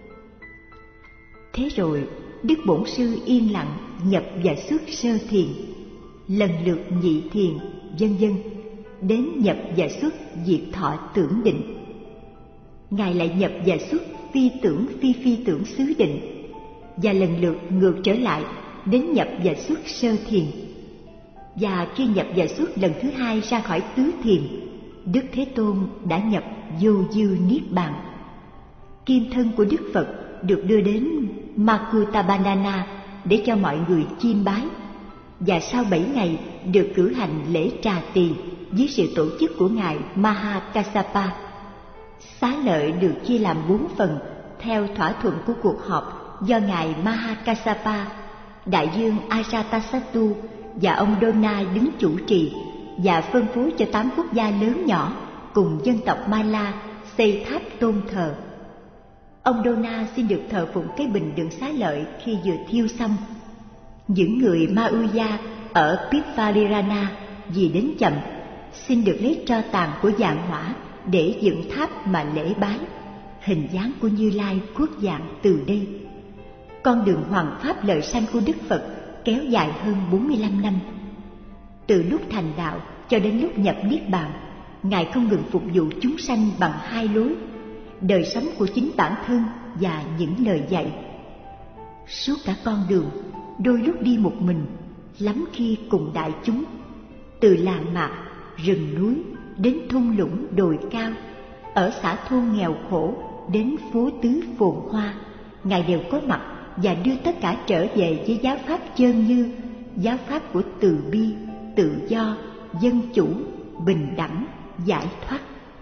Thế rồi Đức Bổn Sư yên lặng nhập và xuất sơ thiền, lần lượt nhị thiền, vân vân, đến nhập và xuất diệt thọ tưởng định. Ngài lại nhập và xuất phi tưởng phi phi tưởng xứ định, và lần lượt ngược trở lại đến nhập và xuất sơ thiền. Và khi nhập và xuất lần thứ hai ra khỏi tứ thiền, Đức Thế Tôn đã nhập vô dư niết bàn. Kim thân của Đức Phật được đưa đến Makuttabandana để cho mọi người chiêm bái, và sau bảy ngày được cử hành lễ trà tỳ dưới sự tổ chức của ngài Mahakassapa. Xá lợi được chia làm bốn phần theo thỏa thuận của cuộc họp do ngài Mahakassapa, đại vương Ajatasattu và ông Dona đứng chủ trì, và phân phối cho tám quốc gia lớn nhỏ cùng dân tộc Mala xây tháp tôn thờ. Ông Dona xin được thờ phụng cái bình đựng xá lợi khi vừa thiêu xong. Những người Mauya ở Pippalirana vì đến chậm xin được lấy tro tàn của vạn hỏa để dựng tháp mà lễ bái. Hình dáng của Như Lai khuất dạng từ đây. Con đường hoằng pháp lợi sanh của Đức Phật kéo dài hơn bốn mươi lăm năm. Từ lúc thành đạo cho đến lúc nhập niết bàn, ngài không ngừng phục vụ chúng sanh bằng hai lối: đời sống của chính bản thân và những lời dạy. Suốt cả con đường, đôi lúc đi một mình, lắm khi cùng đại chúng. Từ làng mạc, rừng núi đến thung lũng đồi cao, ở xã thôn nghèo khổ đến phố tứ phồn hoa, ngài đều có mặt và đưa tất cả trở về với giáo pháp chân như, giáo pháp của từ bi, tự do, dân chủ, bình đẳng, giải thoát.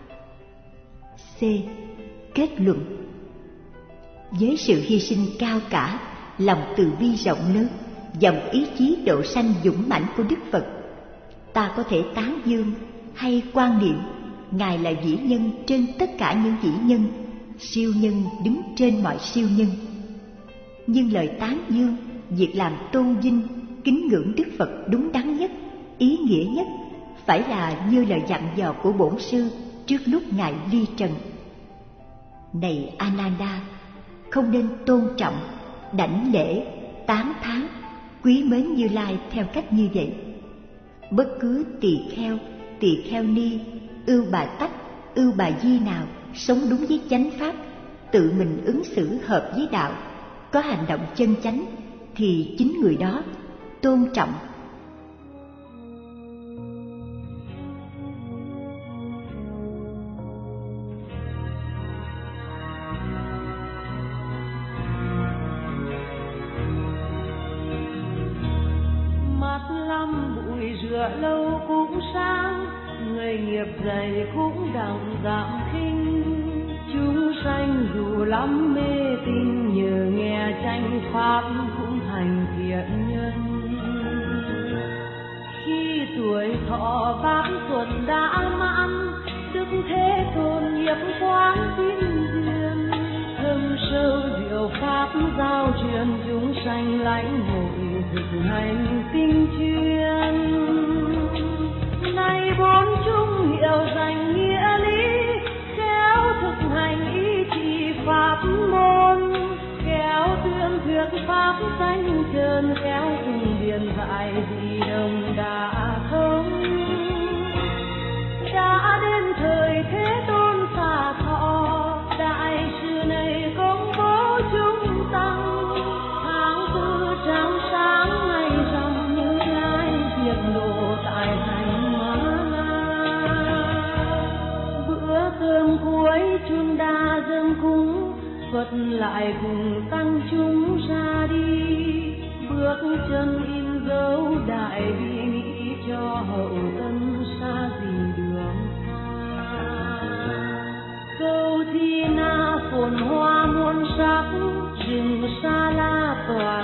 C. Kết luận. Với sự hy sinh cao cả, lòng từ bi rộng lớn dòng ý chí độ sanh dũng mãnh của Đức Phật, ta có thể tán dương hay quan niệm Ngài là vĩ nhân trên tất cả những vĩ nhân, siêu nhân đứng trên mọi siêu nhân. Nhưng lời tán dương, việc làm tôn vinh, kính ngưỡng Đức Phật đúng đắn nhất, ý nghĩa nhất phải là như lời dặn dò của Bổn Sư trước lúc Ngài ly trần. Này Ananda, không nên tôn trọng, đảnh lễ, tán thán, quý mến Như Lai theo cách như vậy. Bất cứ tỳ kheo, tỳ kheo ni, ưu bà tắc, ưu bà di nào sống đúng với chánh pháp, tự mình ứng xử hợp với đạo, có hành động chân chánh, thì chính người đó tôn trọng. Rửa lâu cũng sáng, người nghiệp dày cũng đặng giảm khinh. Chúng sanh dù lắm mê tín, nhờ nghe chánh pháp cũng thành thiện nhân. Khi tuổi thọ vãn tuần đã mãn, Đức Thế Tôn nghiệp quán vinh duyên. Thâm sâu diệu pháp giao truyền, chúng sanh lãnh hội thực hành tinh chuyên. Nay bốn chung hiểu danh nghĩa lý, khéo thực hành ý chỉ pháp môn, khéo tuyên thuyết pháp danh trơn, khéo cùng điền dạy vì đồng đã thông. Đã đến thời Thế Tôn xả thọ, đại sự này công bố chúng tăng. Tháng tư trăng sáng ngày rằm, Như Lai diệt độ tại thành Ma La. Bữa cơm cuối chuông đa dâng cúng, Phật lại cùng tăng chúng ra đi. Bước chân in dấu đại bi nghĩ, cho hậu tân xa gì đường xa. Câu Thi Na phồn hoa muôn sắc, rừng Sa La tỏa